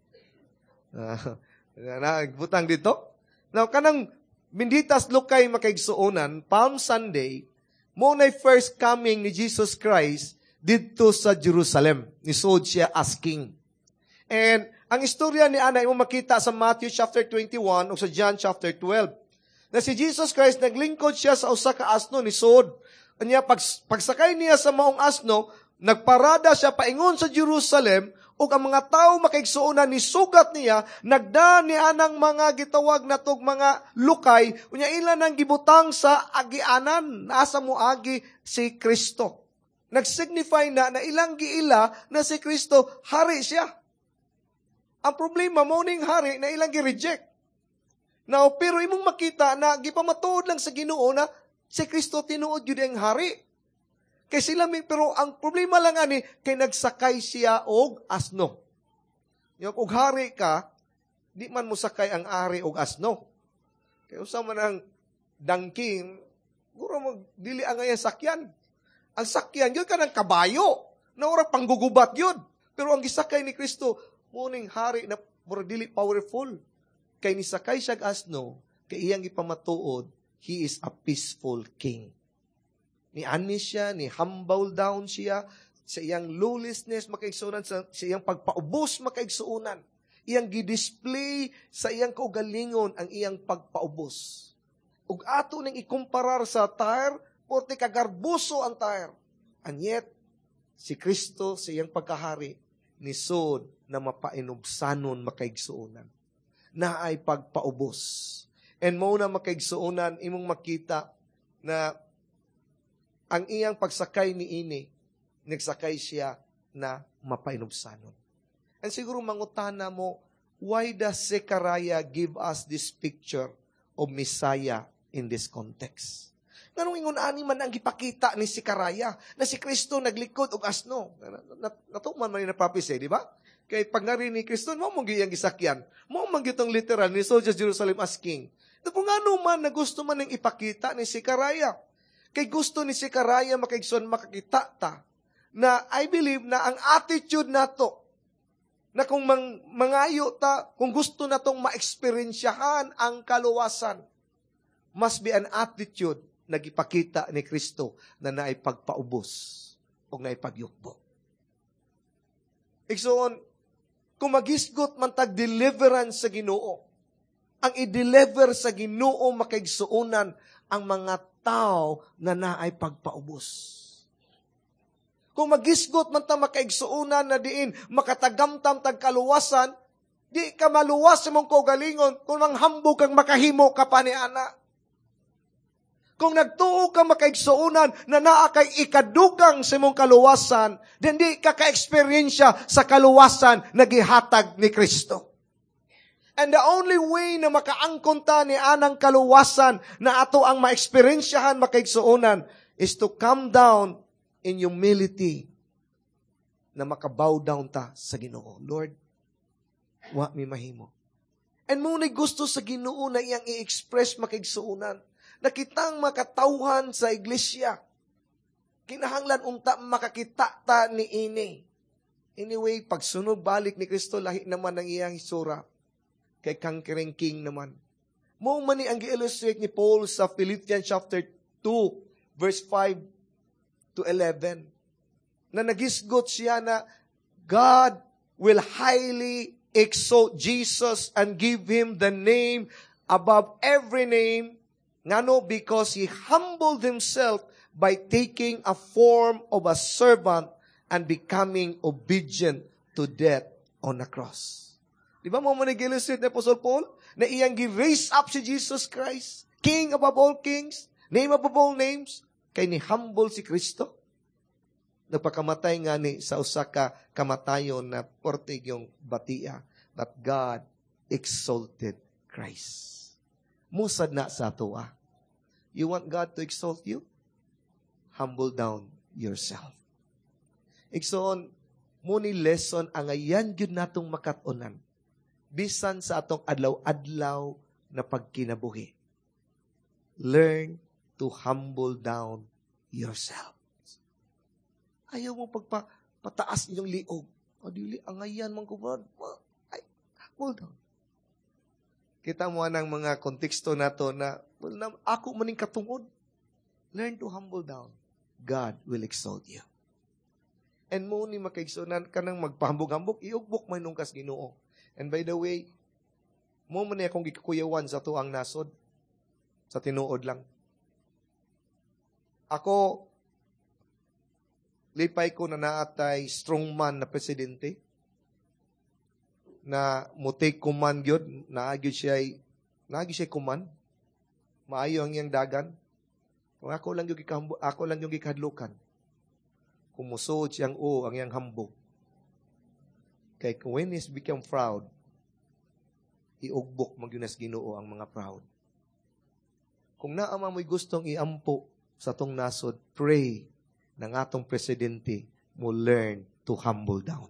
Ah, nagbutang dito. Now kanang binditas lukay makaigsuonan, Palm Sunday, mo na first coming ni Jesus Christ dito sa Jerusalem. Nisod siya as king. And ang istorya ni Ana, mo makita sa Matthew chapter twenty-one o sa John chapter twelve. Na si Jesus Christ, naglingkod siya sa usa ka asno ni Sod. Anya, pag, pagsakay niya sa maong asno, nagparada siya paingon sa Jerusalem, o ang mga tao makaigsuonan ni sugat niya, nagda ni anang mga gitawag na tog mga lukay, unya ilan ang gibutang sa agianan, nasa mo agi si Kristo. Nag-signify na na ilang giila na si Kristo, hari siya. Ang problema, morning hari na ilang gi-reject. Now, pero imong makita na gipamatuod lang sa Ginoo na si Kristo tinuod yun ang hari. Kay sila, pero ang problema lang ani, kay nagsakay siya og asno. Yung og hari ka, di man mo sakay ang ari og asno. Kay usa man ang dangking, guro magdili ang ngayon sakyan. Ang sakyan, yun ka ng kabayo. Na orang panggugubat yun. Pero ang gisakay ni Kristo, muning hari na mura dili powerful. Kay nisakay siya asno, kay iyang ipamatuod, he is a peaceful king. Ni ani siya, ni humble down siya, sa iyang lawlessness makaigsuunan, sa, sa iyang pagpaubos makaigsuunan. Iyang gidisplay sa iyang kaugalingon ang iyang pagpaubos. Ug ato ning ikumparar sa Tyre, porte kagarbuso ang Tyre. And yet, si Kristo sa iyang pagkahari, nisod na mapainubsanon makaigsuunan. Na ay pagpaubos. And mo na makaigsuunan, imong makita na ang iyang pagsakay ni ini, nagsakay siya na mapainubsanon. And siguro mangutana mo, why does Zechariah give us this picture of Messiah in this context? Nganong ingon ani man ang gipakita ni Zechariah na si Kristo naglikod og asno. Natuman man ni prophecy, di ba? Kay pag narinig ni Kristo, mo mong giyang gisakyan. Mo mong gitong literal ni soldiers Jerusalem as king. Ito kung ano man na gusto man ng ipakita ni Zechariah. Kay gusto ni Zechariah makaigsoon makakita ta na I believe na ang attitude nato na kung mang, mangayo ta, kung gusto natong ma-experiensyahan ang kaluwasan, must be an attitude na gipakita ni Kristo na naay pagpaubos o naay pagyukbo. Igsoon, kung magisgot man tag deliverance sa Ginoo, ang i-deliver sa Ginoo makaigsuunan ang mga tao na naay pagpaubos. Kung magisgot man ta makaigsuunan na diin makatagamtam tag kaluwasan, di ka maluwas sa mong kaugalingon kung manghambog kang makahimo ka pa ni ana. Kung nagtuo ka makaigsuunan na naa kay ikadugang sa mong kaluwasan, then di ka ka-eksperyensya sa kaluwasan na gihatag ni Kristo. And the only way na makaangkon ta ni anang kaluwasan na ato ang ma-eksperyensyahan makaigsuunan is to come down in humility na makabow down ta sa Ginoo. Lord, wa mi mahimo. And muna'y gusto sa Ginoo na iyang i-express makaigsuunan. Nakitang makatauhan sa iglesia. Kinahanglan unta makakita ta ni ini. Anyway, pagsunog balik ni Kristo, lahi naman ang iyang isura. Kay conquering king naman. Mo man ni ang gi-illustrate ni Paul sa Philippians chapter two, verse five to eleven. Na nagisgot siya na God will highly exalt Jesus and give Him the name above every name. Ngano? Because He humbled Himself by taking a form of a servant and becoming obedient to death on the cross. Di ba mo manag-illustrate ni Apostle Paul? Na iyang gi-raise up si Jesus Christ, King above all kings, name above all names, kay ni humble si Kristo. Nagpakamatay nga ni sa usa ka kamatayon na portig yung batia, that God exalted Christ. Musad na sa ato, ah. You want God to exalt you? Humble down yourself. Igsoon, muni lesson ang ayan yun natong makatunan. Bisan sa atong adlaw-adlaw na pagkinabuhi. Learn to humble down yourself. Ayaw mo pagpataas ninyong liog. O dili, ang ayan man ko ba? Ay, humble down. Kita mo ng mga konteksto na to na, well, na ako maning katungod. Learn to humble down. God will exalt you. And mo ni makaigsunan ka nang magpahambog-hambog, iugbok man nung kas Ginoo. And by the way, mo man akong gikuyawan sa tuang nasod, sa tinuod lang. Ako, lipay ko na naatay strongman na presidente, na mo take command yun, naagyo siya, naagyo siya command, maayo ang iyang dagan. Kung ako lang yung gikambo, ako lang yung gikadlukan. Kung musuod siyang o, ang iyang hambog. Kay when he's become proud, iugbok magyunas Ginoo ang mga proud. Kung naama mo'y gustong iampo sa tong nasod, pray na nga atong presidente mo learn to humble down.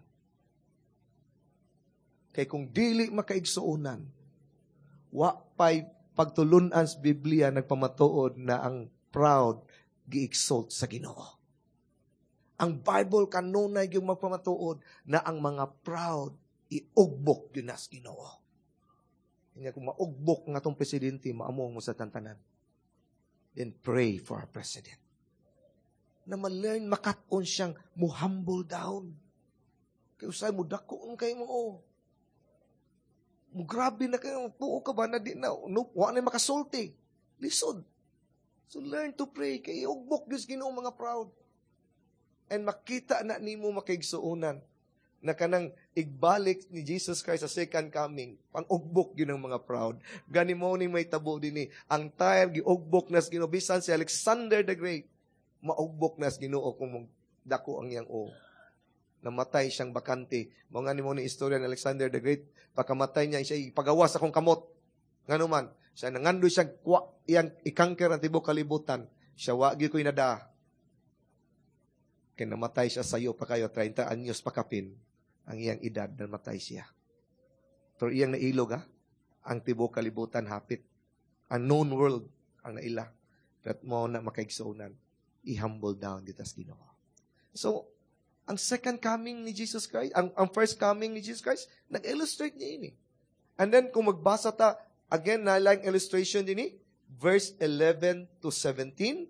Kay kung dili makaigsuunan, wa pa'y pagtulunan sa Biblia nagpamatuod na ang proud gi-exalt sa Ginoo. Ang Bible kanunay yung magpamatuod na ang mga proud iugbok yun as Ginoo. Kanya kung maugbok nga tong presidente, maamong mo sa tantanan. Then pray for our president. Na ma-learn, makat-on siyang mo humble down. Kaya usay mo, dako ang kayo mo, oh. Mo grabe na kayo, tuo ka ba na di na, no, wala na makasulti. Listen. So learn to pray. Kaya ugbok Diyos Ginoo mga proud. And makita na nimo makaigsuunan na kanang igbalik ni Jesus Christ sa second coming, pang ugbok yun ang mga proud. Gani mo ni may tabo din eh. Ang time, giugbok nas Ginoo. Bisan si Alexander the Great, maugbok nas Ginoo kung dako ang iyang o. Namatay siyang bakante. Mga ni mo ni istorya ni Alexander the Great, pagkamatay niya, siya ipagawas akong kamot. Nga naman, siya nangando siyang kwa, iyang ikangker ang tibok kalibutan. Siya wagi ko'y nada. Kaya namatay siya sa iyo pa kayo, thirty anyos pakapin, ang iyang edad, namatay siya. Pero iyang nailog ha, ang tibok kalibutan hapit. Unknown world ang naila. At mo na makaigsuunan, i-humble down dito sa Ginoo. So, ang second coming ni Jesus Christ, ang, ang first coming ni Jesus Christ, nag-illustrate niya ini. And then, kung magbasa ta, again, na lang illustration din ni, verse eleven to seventeen.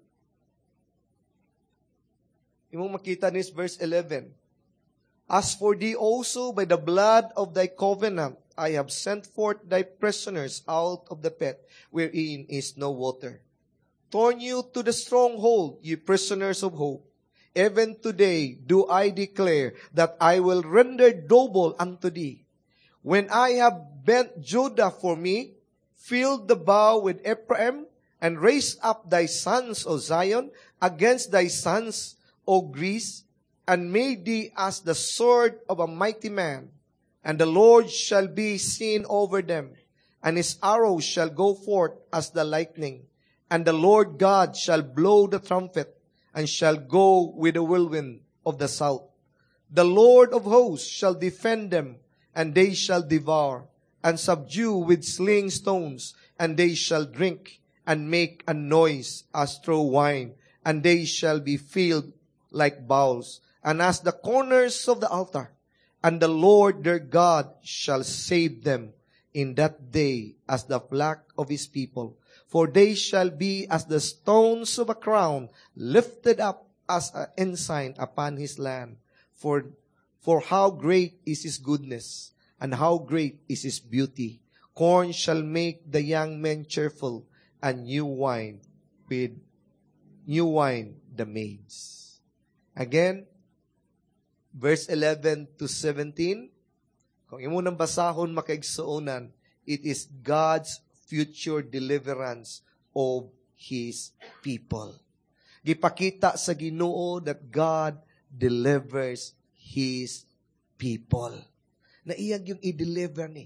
Imong makita ni verse eleven. As for thee also, by the blood of thy covenant, I have sent forth thy prisoners out of the pit, wherein is no water. Turn you to the stronghold, ye prisoners of hope. Even today do I declare that I will render double unto thee. When I have bent Judah for me, filled the bow with Ephraim, and raised up thy sons, O Zion, against thy sons, O Greece, and made thee as the sword of a mighty man, and the Lord shall be seen over them, and his arrows shall go forth as the lightning, and the Lord God shall blow the trumpet, and shall go with the whirlwind of the south. The Lord of hosts shall defend them, and they shall devour, and subdue with sling stones, and they shall drink, and make a noise as through wine, and they shall be filled like bowls, and as the corners of the altar. And the Lord their God shall save them in that day as the flock of his people. For they shall be as the stones of a crown, lifted up as an ensign upon his land. For, for how great is his goodness, and how great is his beauty. Corn shall make the young men cheerful, and new wine with new wine the maids. Again, verse eleven to seventeen. Kung imo nang basahon makaigsuonan, it is God's future deliverance of His people. Gipakita sa Ginoo that God delivers His people. Na iyang yung i-deliver ni.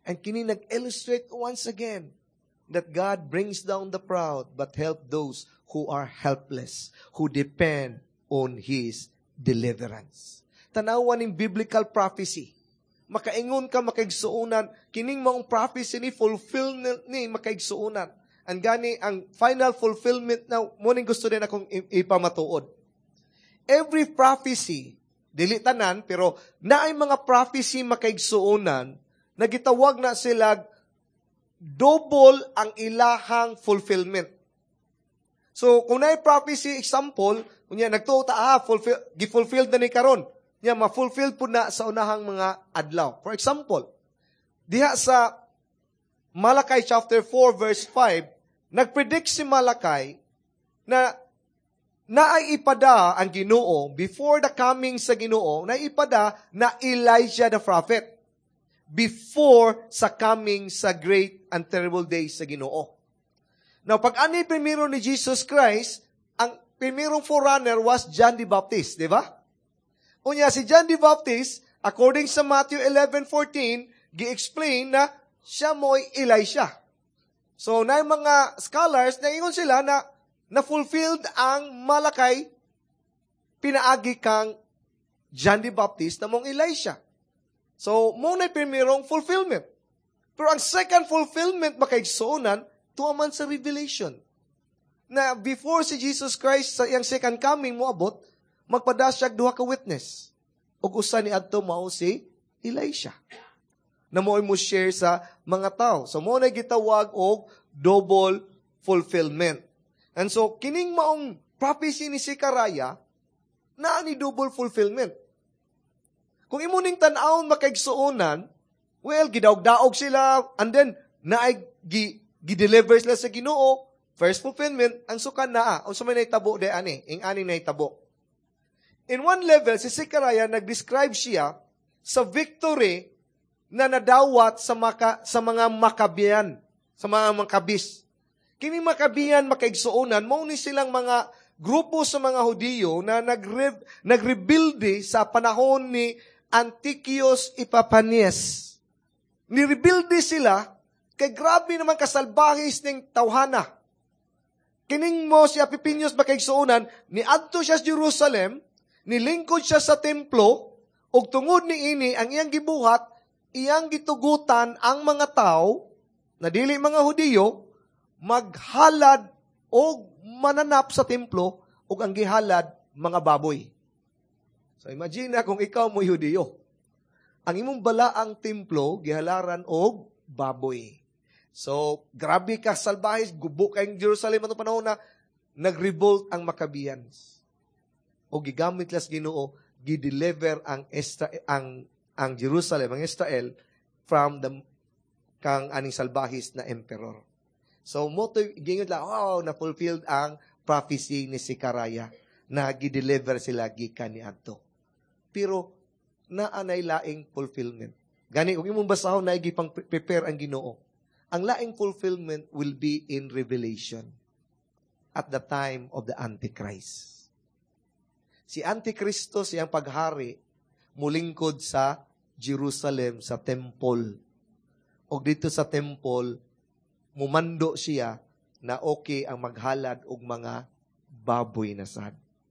And kini nag-illustrate once again that God brings down the proud but help those who are helpless, who depend on His deliverance. Tanawan ng biblical prophecy. Makaingon ka, makaigsuunan, kining mong prophecy ni fulfill ni makaigsuunan. Ang gani, ang final fulfillment na muning gusto din akong ipamatuod. Every prophecy, dili tanan, pero naay mga prophecy makaigsuunan, na gitawag na sila double ang ilahang fulfillment. So, kung naay prophecy example, kunya nagtuo ta, ah, fulfill, gi-fulfilled na ni karon. Nya ma-fulfill po na sa unahang mga adlaw. For example, diha sa Malakay chapter four verse five, nagpredict si Malakay na naay ipada ang Ginoo before the coming sa Ginoo, naipada na Elijah the prophet before sa coming sa great and terrible days sa Ginoo. Now, pag ani primero ni Jesus Christ, ang primerong forerunner was John the Baptist, di ba? Unya, si John the Baptist, according sa Matthew eleven fourteen, gi-explain na siya mo'y Elisha. So, na mga scholars, naingon sila na na-fulfilled ang Malakay, pinaagi kang John the Baptist na mong Elisha. So, muna primerong fulfillment. Pero ang second fulfillment, makaigsuunan, tuaman sa Revelation. Na before si Jesus Christ sa iyang second coming mo abot, magpadasyag duha ka witness. Ug usa ni adto mao si Elisha. Na mo'y mo share sa mga tao. So mo na gitawag og double fulfillment. And so kining maong prophecy ni Zechariah na ani double fulfillment. Kung imo ning tan-awon makaigsuonan, well gidaog-daog sila and then naay gi, gi-deliver sila sa Ginoo. First fulfillment ang sukan naa. Unsa may nahitabo de ani? Ing ani nahitabo. In one level, si Zechariah, nag-describe siya sa victory na nadawat sa, maka, sa mga Makabian, sa mga Makabis. Kining Makabian, makaigsuonan, mo ni silang mga grupo sa mga Hudiyo na nagre, nagrebuilde sa panahon ni Antiochus Epiphanes. Nirebuilde sila, kay grabe naman kasalbahis ng tawhana. Kining mo si Epiphanius makaigsuonan, ni adto siya sa Jerusalem, nilingkod siya sa templo, ug tungod ni ini ang iyang gibuhat, iyang gitugutan ang mga tao, na dili mga Hudiyo, maghalad o mananap sa templo, ug ang gihalad, mga baboy. So imagine na kung ikaw mo'y Hudiyo. Ang imong balaang templo, gihalaran og baboy. So, grabe ka salbahis, gubok kayong Jerusalem at panahon na nag-revolt ang Maccabeans. O gigamit las Ginoo, gi-deliver ang Estra, ang ang Jerusalem, ang Israel from the kang aning salbahis na emperor. So mo to gingon la, wow, na fulfilled ang prophecy ni Zechariah na gi-deliver sila gikan ni adto. Pero naanay laing fulfillment. Gani kung imong basahon na gipang prepare ang Ginoo. Ang laing fulfillment will be in Revelation at the time of the Antichrist. Si Antikristo, siyang paghari, mulingkod sa Jerusalem, sa temple. O dito sa temple, mumando siya na okay ang maghalad og mga baboy na sad.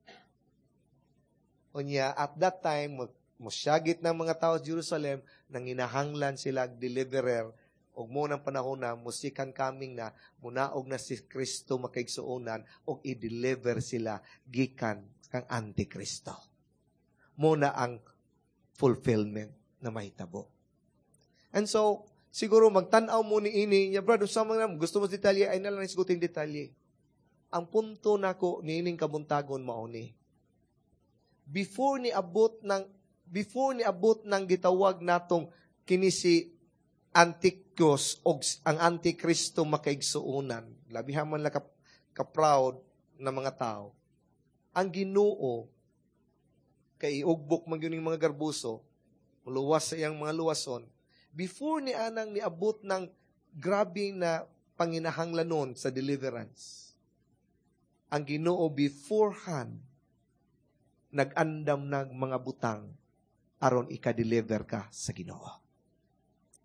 Unya, at that time, musyagit ng mga tao sa Jerusalem, nang inahanglan sila deliverer, og mo ng panahon na musikan kaming na munaog na si Kristo makaigsuonan og i-deliver sila gikan kang Antikristo. Muna ang fulfillment na mahitabo. And so, siguro magtanaw mo ni ini, ya brother, sa mga gusto mo detalye, ay nalang isguting detalye. Ang punto nako ni ining kabuntagon mao ni. Before ni abot ng before ni abot ng gitawag natong kini si Antikyos o ang Antikristo makaigsuunan, labihan man la ka, ka-proud na mga tao, ang Ginoo kay iugbok man yun yung mga garbuso, luwas sa iyang mga luwason, before ni anang niabot ng grabe na panginahanglanon sa deliverance, ang Ginoo beforehand, nag-andam ng mga butang aron ika-deliver ka sa Ginoo.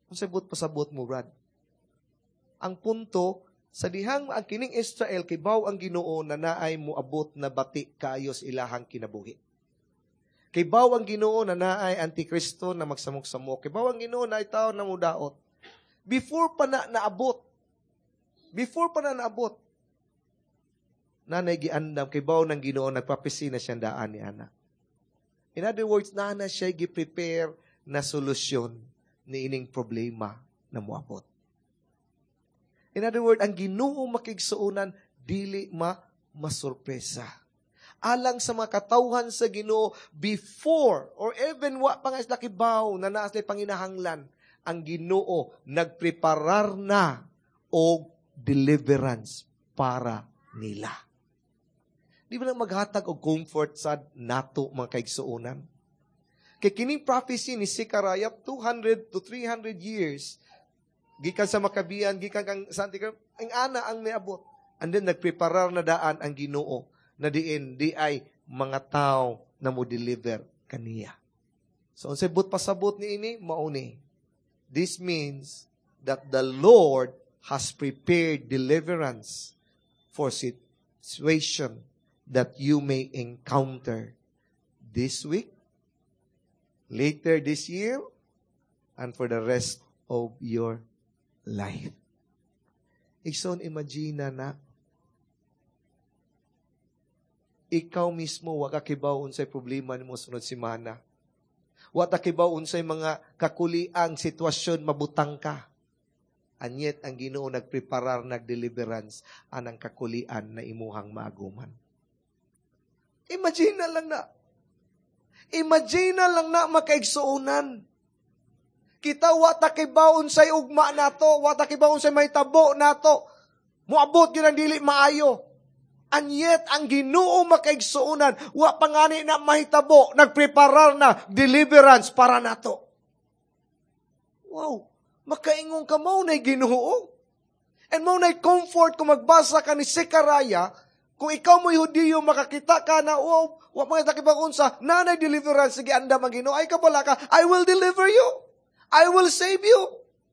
Unsay but pasabot mo, Brad? Ang punto, sa dihang ang kining Israel, kibaw ang Ginoo na naay moabot na bati kayo sa ilahang kinabuhi. Kibaw ang Ginoo na naay antikristo na magsamok-samok. Kibaw ang Ginoo na itaw na mudaot. Before pa na naabot, before pa na naabot, nanay giandam, kibaw ng Ginoo, nagpapisi na siyang daan ni Ana. In other words, nana siya gi-prepare na solusyon ni ining problema na muabot. In other words, ang Ginoo makigsuunan, dili ma masurpresa. Alang sa mga katawhan sa Ginoo, before, or even wa pa nga sila kibaw, na naas na panginahanglan, ang Ginoo nagpreparar na o deliverance para nila. Di ba lang maghatag og comfort sa nato mga kaigsuunan? Kay kining prophecy ni Zechariah, two hundred to three hundred years, gikan sa Makabian, gikan kang Santikar, ang ana ang niabot. And then nagpreparar na daan ang Ginoo na diin, di ay mga tao na mo deliver kaniya. So, unsay but pasabot ni ini, mauni. This means that the Lord has prepared deliverance for situation that you may encounter this week, later this year, and for the rest of your life. Ikson, imagine na ikaw mismo waka kibaw unsay problema nimo sunod semana. Wa ta kibaw unsay mga kakuliang sitwasyon mabutang ka. Anyet ang Ginoo nagpreparar nagdeliverance anang kakulian na imuhang maaguman. Imagine na lang na. Imagine na lang na makaigsuunan. Kita wa ta kibaw unsay ugma nato, wa ta kibaw unsay mahitabo nato. Moabot gyud ang dili maayo. And yet, ang Ginoo makaigsuunan, wa pangani na mahitabo, nagpreparar na deliverance para nato. Wow, makaingon ka mo na'y Ginoo. And mo na'y comfort kung magbasa ka ni Zechariah, kung ikaw mo'y Hudiyo, makakita ka na, wow, wa pangita kibang unsa, nanay deliverance, sige andam ang Ginoo, ay kabala ka, I will deliver you. I will save you.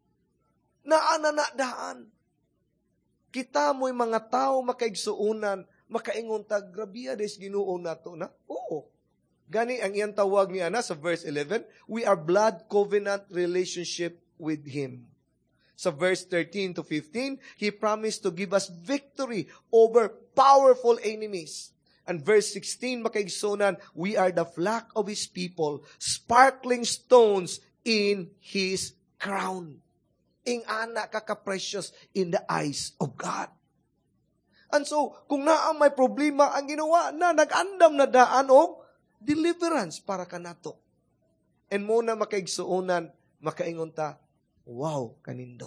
Naana na daan. Kita mo'y mga tao makaigsuunan, makaingon ta, grabiya des Ginoo nato na. Oo. Gani ang iyang tawag ni Ana sa verse eleven, we are blood covenant relationship with Him. Sa verse thirteen to fifteen, He promised to give us victory over powerful enemies. And verse sixteen, makaigsunan, we are the flock of His people, sparkling stones in His crown. Ing ana kaka-precious in the eyes of God. And so, kung naang may problema, ang ginawa na, nag-andam na daan o deliverance para ka nato. And muna makaigsuunan, makaingon ta, wow, kanindot.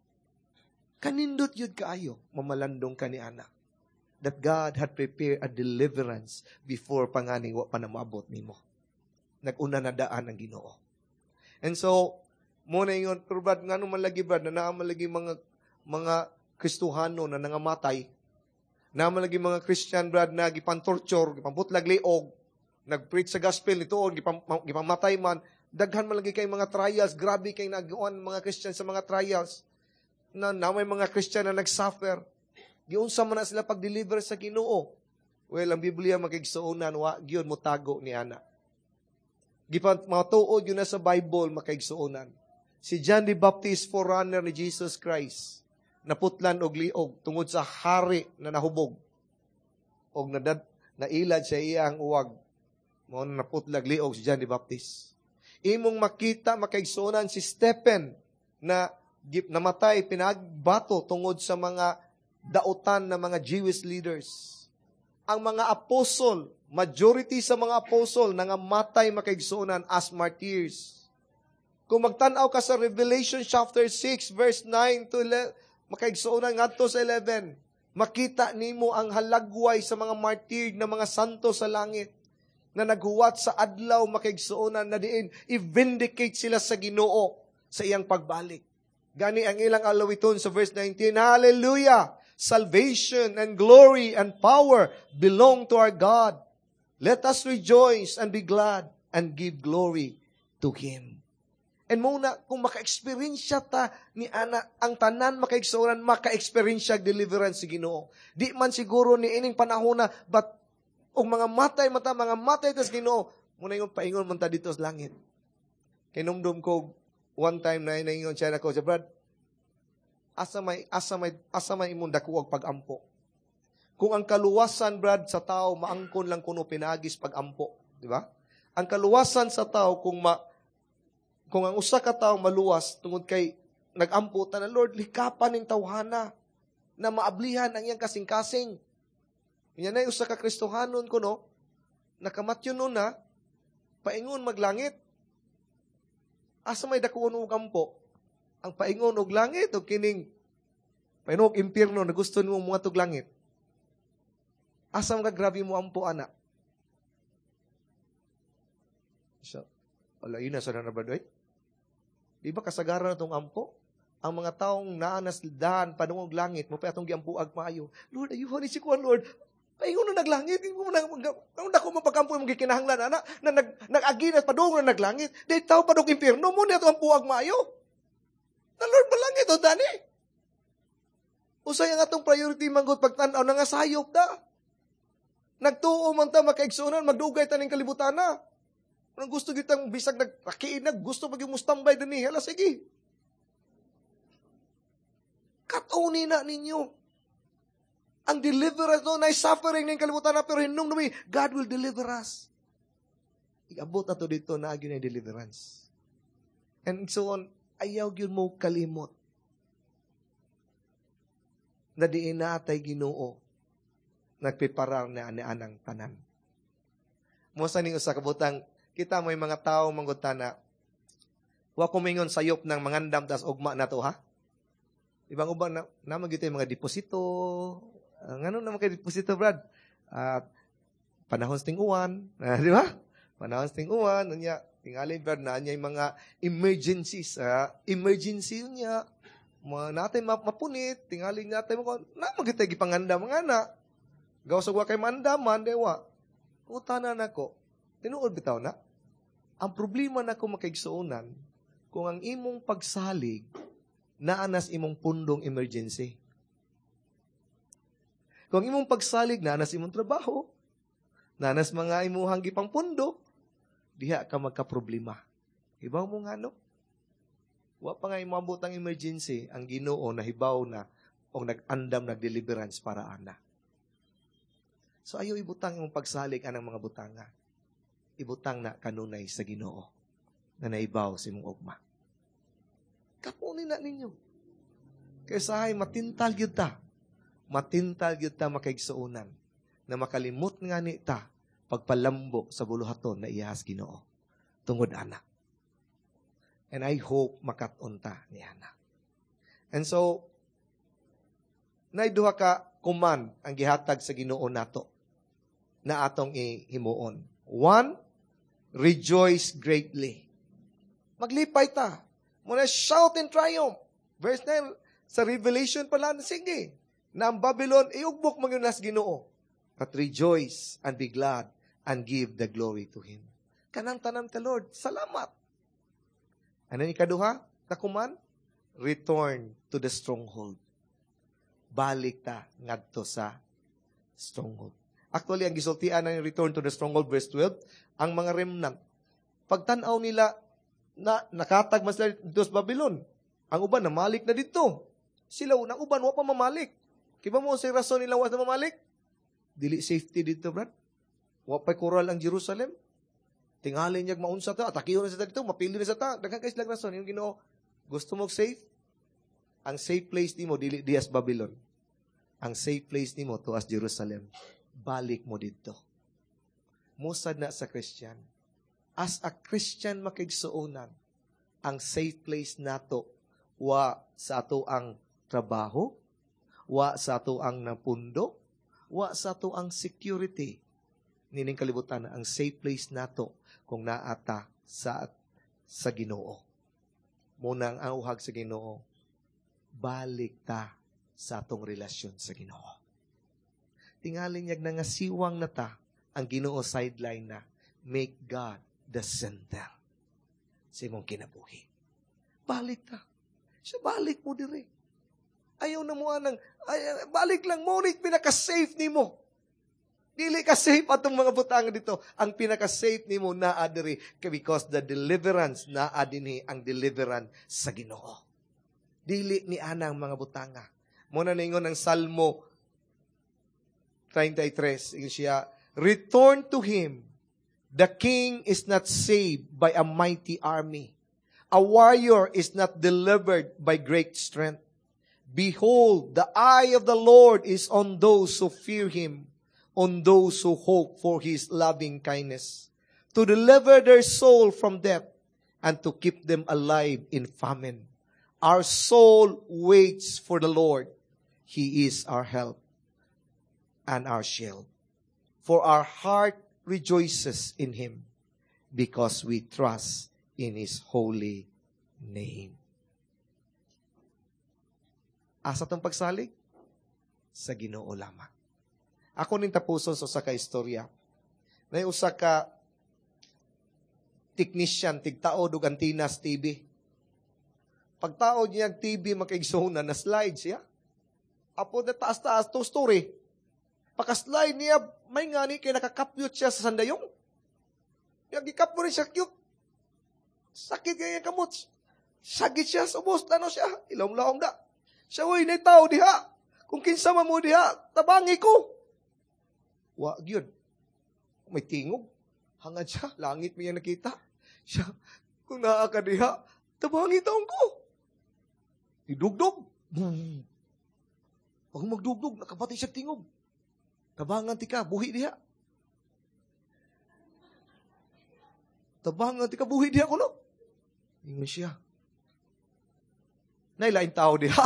Kanindot yun kaayo, mamalandong ka ni ana. That God had prepared a deliverance before panganing wa pa na maabot nimo. Nag-una na daan ang Ginoo. And so, muna yun, pero Brad, nga naman lagi, Brad, na naman lagi mga, mga Kristuhano na nangamatay, naman lagi mga Christian, Brad, na gipantorture, gipamputlag liog, nag-preach sa gospel nito, gipam, gipamatay man, daghan man lagi kay mga trials, grabe kay nag-uwan mga Christian sa mga trials, na namay mga Christian na nag-suffer, giunsa man na sila pag-deliver sa Ginoo. Well, ang Biblia makigsuunan, wa, giyon mo tago ni ana. Gipan, matuod yun na sa Bible, makaigsuunan. Si John the Baptist, forerunner ni Jesus Christ, naputlan og liog tungod sa hari na nahubog. Og nadad, nailad siya iyang uwag. Mo na naputlag liog si John the Baptist. Imong makita, makaigsunan si Stephen na namatay, pinagbato tungod sa mga dautan ng mga Jewish leaders. Ang mga apostle, majority sa mga apostle, nangamatay makaigsunan as martyrs. Kung magtanaw ka sa Revelation chapter six, verse nine to eleven, makaigsuunan nga to sa eleven, makita nimo ang halagway sa mga martir na mga santo sa langit na naghuwat sa adlaw makaigsuunan na diin, i-vindicate sila sa Ginoo sa iyang pagbalik. Gani ang ilang alawiton sa verse nineteen, Hallelujah! Salvation and glory and power belong to our God. Let us rejoice and be glad and give glory to Him. And muna, kung maka-experience ta ni ana, ang tanan maka-igsuonan, maka-experience deliverance si Ginoo. Di man siguro ni ining panahon na, but og mga matay mata, mga matay tas Ginoo, muna yung paingon man ta dito sa langit. Kinumdum ko, one time na inaingon siya na ko, siya, Brad, asa may, asa may, asa may imong dako og pag-ampo. Kung ang kaluwasan, Brad, sa tao, maangkon lang kuno pinagis pag-ampo. Di ba? Ang kaluwasan sa tao, kung ma, kung ang usa ka tao maluwas, tungod kay nag-ampo ta na, Lord, likapan ning tawhana na maablihan ang iyang kasing-kasing. Yan ay usa ka Kristohanon ko, no? Nakamatyon nun na, paingon maglangit. Asa may dakuon og ampo? Ang paingon og langit, o kining, paingon og impyerno, na gusto nimo mga tog langit. Asa mga grabe mo ampo, anak? So, wala yun na sa nanabadoy. Di ba kasagaran na itong ampo? Ang mga taong naanas dahan, padungog langit, mo pa itong giampuag maayo. Lord, ayuhan ni si Kuan, Lord. Paingon na naglangit. Ang dako mapagkampo yung gikinahanglan, anak, na nag, nag-aginas, padungog na naglangit. Dahil tao padung impyerno, mo na itong ampuag maayo. Na Lord, malangit, o dani. Usay ang atong priority, manggut pagtanaw, nangasayop da. Nagtuo man ta, makaigsunan, magdugay ta ng kalibutan na. Kung gusto kitang bisag nagpakiinag, gusto pag yung mustambay din eh, hala, sige. Katunin na ninyo. Ang deliverance no, na suffering ng kalibutan na, pero hinong namin, God will deliver us. Iabot na to dito na agyon na deliverance. And so on, ayaw yun mo kalimot. Na diin na atay Ginoo, nagpiparar na anang tanan. Musa ning usa kabutang, kita mo yung mga tao manggutana, wa kumingon sayop ng mangandam tas ugma na to, ha? Ibang ubang na, naman gito yung mga deposito, uh, ngano naman kay deposito, Brad? Uh, panahon sa ting-uwan, uh, di ba? Panahon sa ting-uwan, niya, tingalin, Brad, na niya yung mga emergencies, uh, emergency niya, mga natin mapunit, tingalin natin mo, naman gito yung ipangandam, mga na, gawa sa wa kay mandaman, dewa, utana na ko, tinuod bitaw na, ang problema na kung makaigsuunan, kung ang imong pagsalig, naanas imong pundong emergency. Kung imong pagsalig, naanas imong trabaho, naanas mga imuhang gipang pundo, diha ka magka-problema. Hibaw mo nga, no? Wa pa nga imabot ang emergency, ang Ginoo na hibaw na, o nag-andam, nag-deliverance para ana. So ayaw ibutang imong pagsalig anang mga butanga. Ibutang na kanunay sa Ginoo na naibaw sa imong ugma. Kapunin na ninyo. Kaysa ay matintal yun ta. Matintal yun ta makaigsuunan na makalimot nga ni ta pagpalambo sa buluhaton na iyahas Ginoo. Tungod anak. And I hope makatunta ni anak. And so, naiduha ka command ang gihatag sa Ginoo nato na atong ihimuon. One, rejoice greatly. Maglipay ta. Muna shout in triumph. Verse nine, sa Revelation pala, sige, na ang Babylon, iugbok mga nas Ginoo. But rejoice and be glad and give the glory to Him. Kanang tanan ka, Lord. Salamat. Ano ni kaduha? Kakuman? Return to the stronghold. Balik ta ngadto sa stronghold. Actually, ang gisultian ng return to the stronghold, verse twelve, ang mga remnant. Pagtanaw nila, na nakatag mas dito sa Babylon. Ang uban, namalik na dito. Sila, unang uban, wa pa mamalik. Kiba mo sa rason nila, wa na mamalik? Dili safety dito, brad. Wa pa kural ang Jerusalem. Tingalin niyag maunsa ta, atakiyo na sa ta dito, mapili na sa ta. Daghang kayo silang rason. Yung Ginoo, gusto mo safe? Ang safe place nimo dili dias Babylon. Ang safe place nimo to as Jerusalem. Balik mo dito. Musad na sa Christian. As a Christian makigsuonan, ang safe place nato wa sa ato ang trabaho, wa sa ato ang napundo, wa sa ato ang security. Nining kalibutan ang safe place nato kung naata sa sa Ginoo. Munang ang uhag sa Ginoo, balik ta sa atong relasyon sa Ginoo. Tingaling yag na nga siwang na ta, ang Ginoo sideline na, make God the center sa imong kinabuhi. balik ta. Siya, balik mo dire. Ayaw na mo anang, ay, balik lang mo, ulit pinaka-safe ni mo. Dili ka safe atong mga butang dito. Ang pinaka-safe ni mo na adiri because the deliverance na adini ang deliverance sa Ginoo. Dili ni anang mga butanga. Muna ningon ng Salmo thirty-three, siya, return to him. The king is not saved by a mighty army. A warrior is not delivered by great strength. Behold, the eye of the Lord is on those who fear him, on those who hope for his loving kindness, to deliver their soul from death and to keep them alive in famine. Our soul waits for the Lord. He is our help and our shield. For our heart rejoices in him because we trust in his holy name. Asa tong pagsalig? Sa Ginoo lamang. Ako ning tapuson sa usa ka istorya. May usa ka technician tigtaod og antinas T V. Pagtaod niya ang T V makaigsunan na slide siya. Apo na taas-taas to story. Paka-slide niya may ngani kay nakakapyot siya sa sandayong. Yang gikap mo rin siya cute. Sakit kaya kamot. Sagit siya sa ubos tano siya. Ilong-laong da. Siya way na tao diha. Kung kinsa man mo diha, tabangi ko. Wa, yun. May tingog. Hangad siya. Langit mo yung nakita. Siya, kung naakadiha, tabangi taong ko. Idugdog. Boom. Pag magdugdog, nakapati siya tingog. Tabangan ti ka, buhi diha. Tabangan ti ka, buhi diha ko, no? Ingon siya. Nailain tao diha.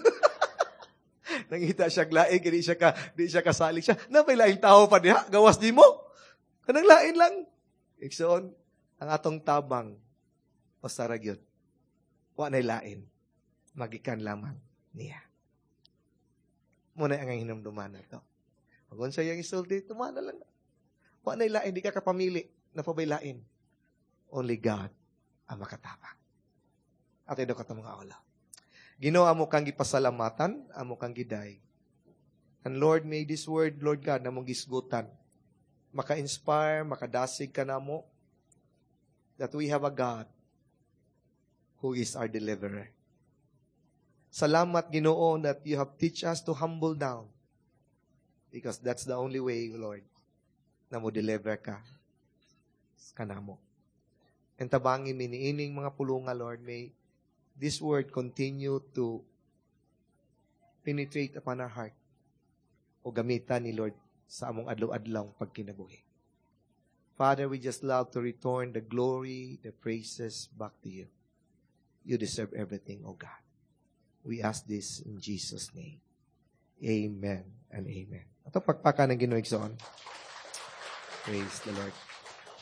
Nangita siya laing, di siya ka, di siya kasalik siya. Na may laing tao pa diha, gawas di mo. Kanang lain lang. Iksoon, ang atong tabang, o sarag yun. Wa na'y lain. Magikan lamang niya. Muna ang hinumduman na to. Pag sa iyang isulti, tumana lang. Wa na'y lain, di ka kapamili na pabaylain. Only God ang makatabang. At ito ka mga awala. Ginoo amo kang gipasalamatan, amo kang giday. And Lord, may this word, Lord God, na mong gisgutan, maka-inspire, makadasig ka na mo, that we have a God who is our deliverer. Salamat, Ginoo, that you have teach us to humble down, because that's the only way, Lord, na mo deliver ka kanamo. And tabangin miniining mga pulunga, Lord, may this word continue to penetrate upon our heart o gamitan ni Lord sa among adlaw-adlaw pagkinabuhi. Father, we just love to return the glory, the praises back to you. You deserve everything, O God. We ask this in Jesus' name. Amen and amen. Ito pagpaka ng Ginoo igsoon. Praise the Lord.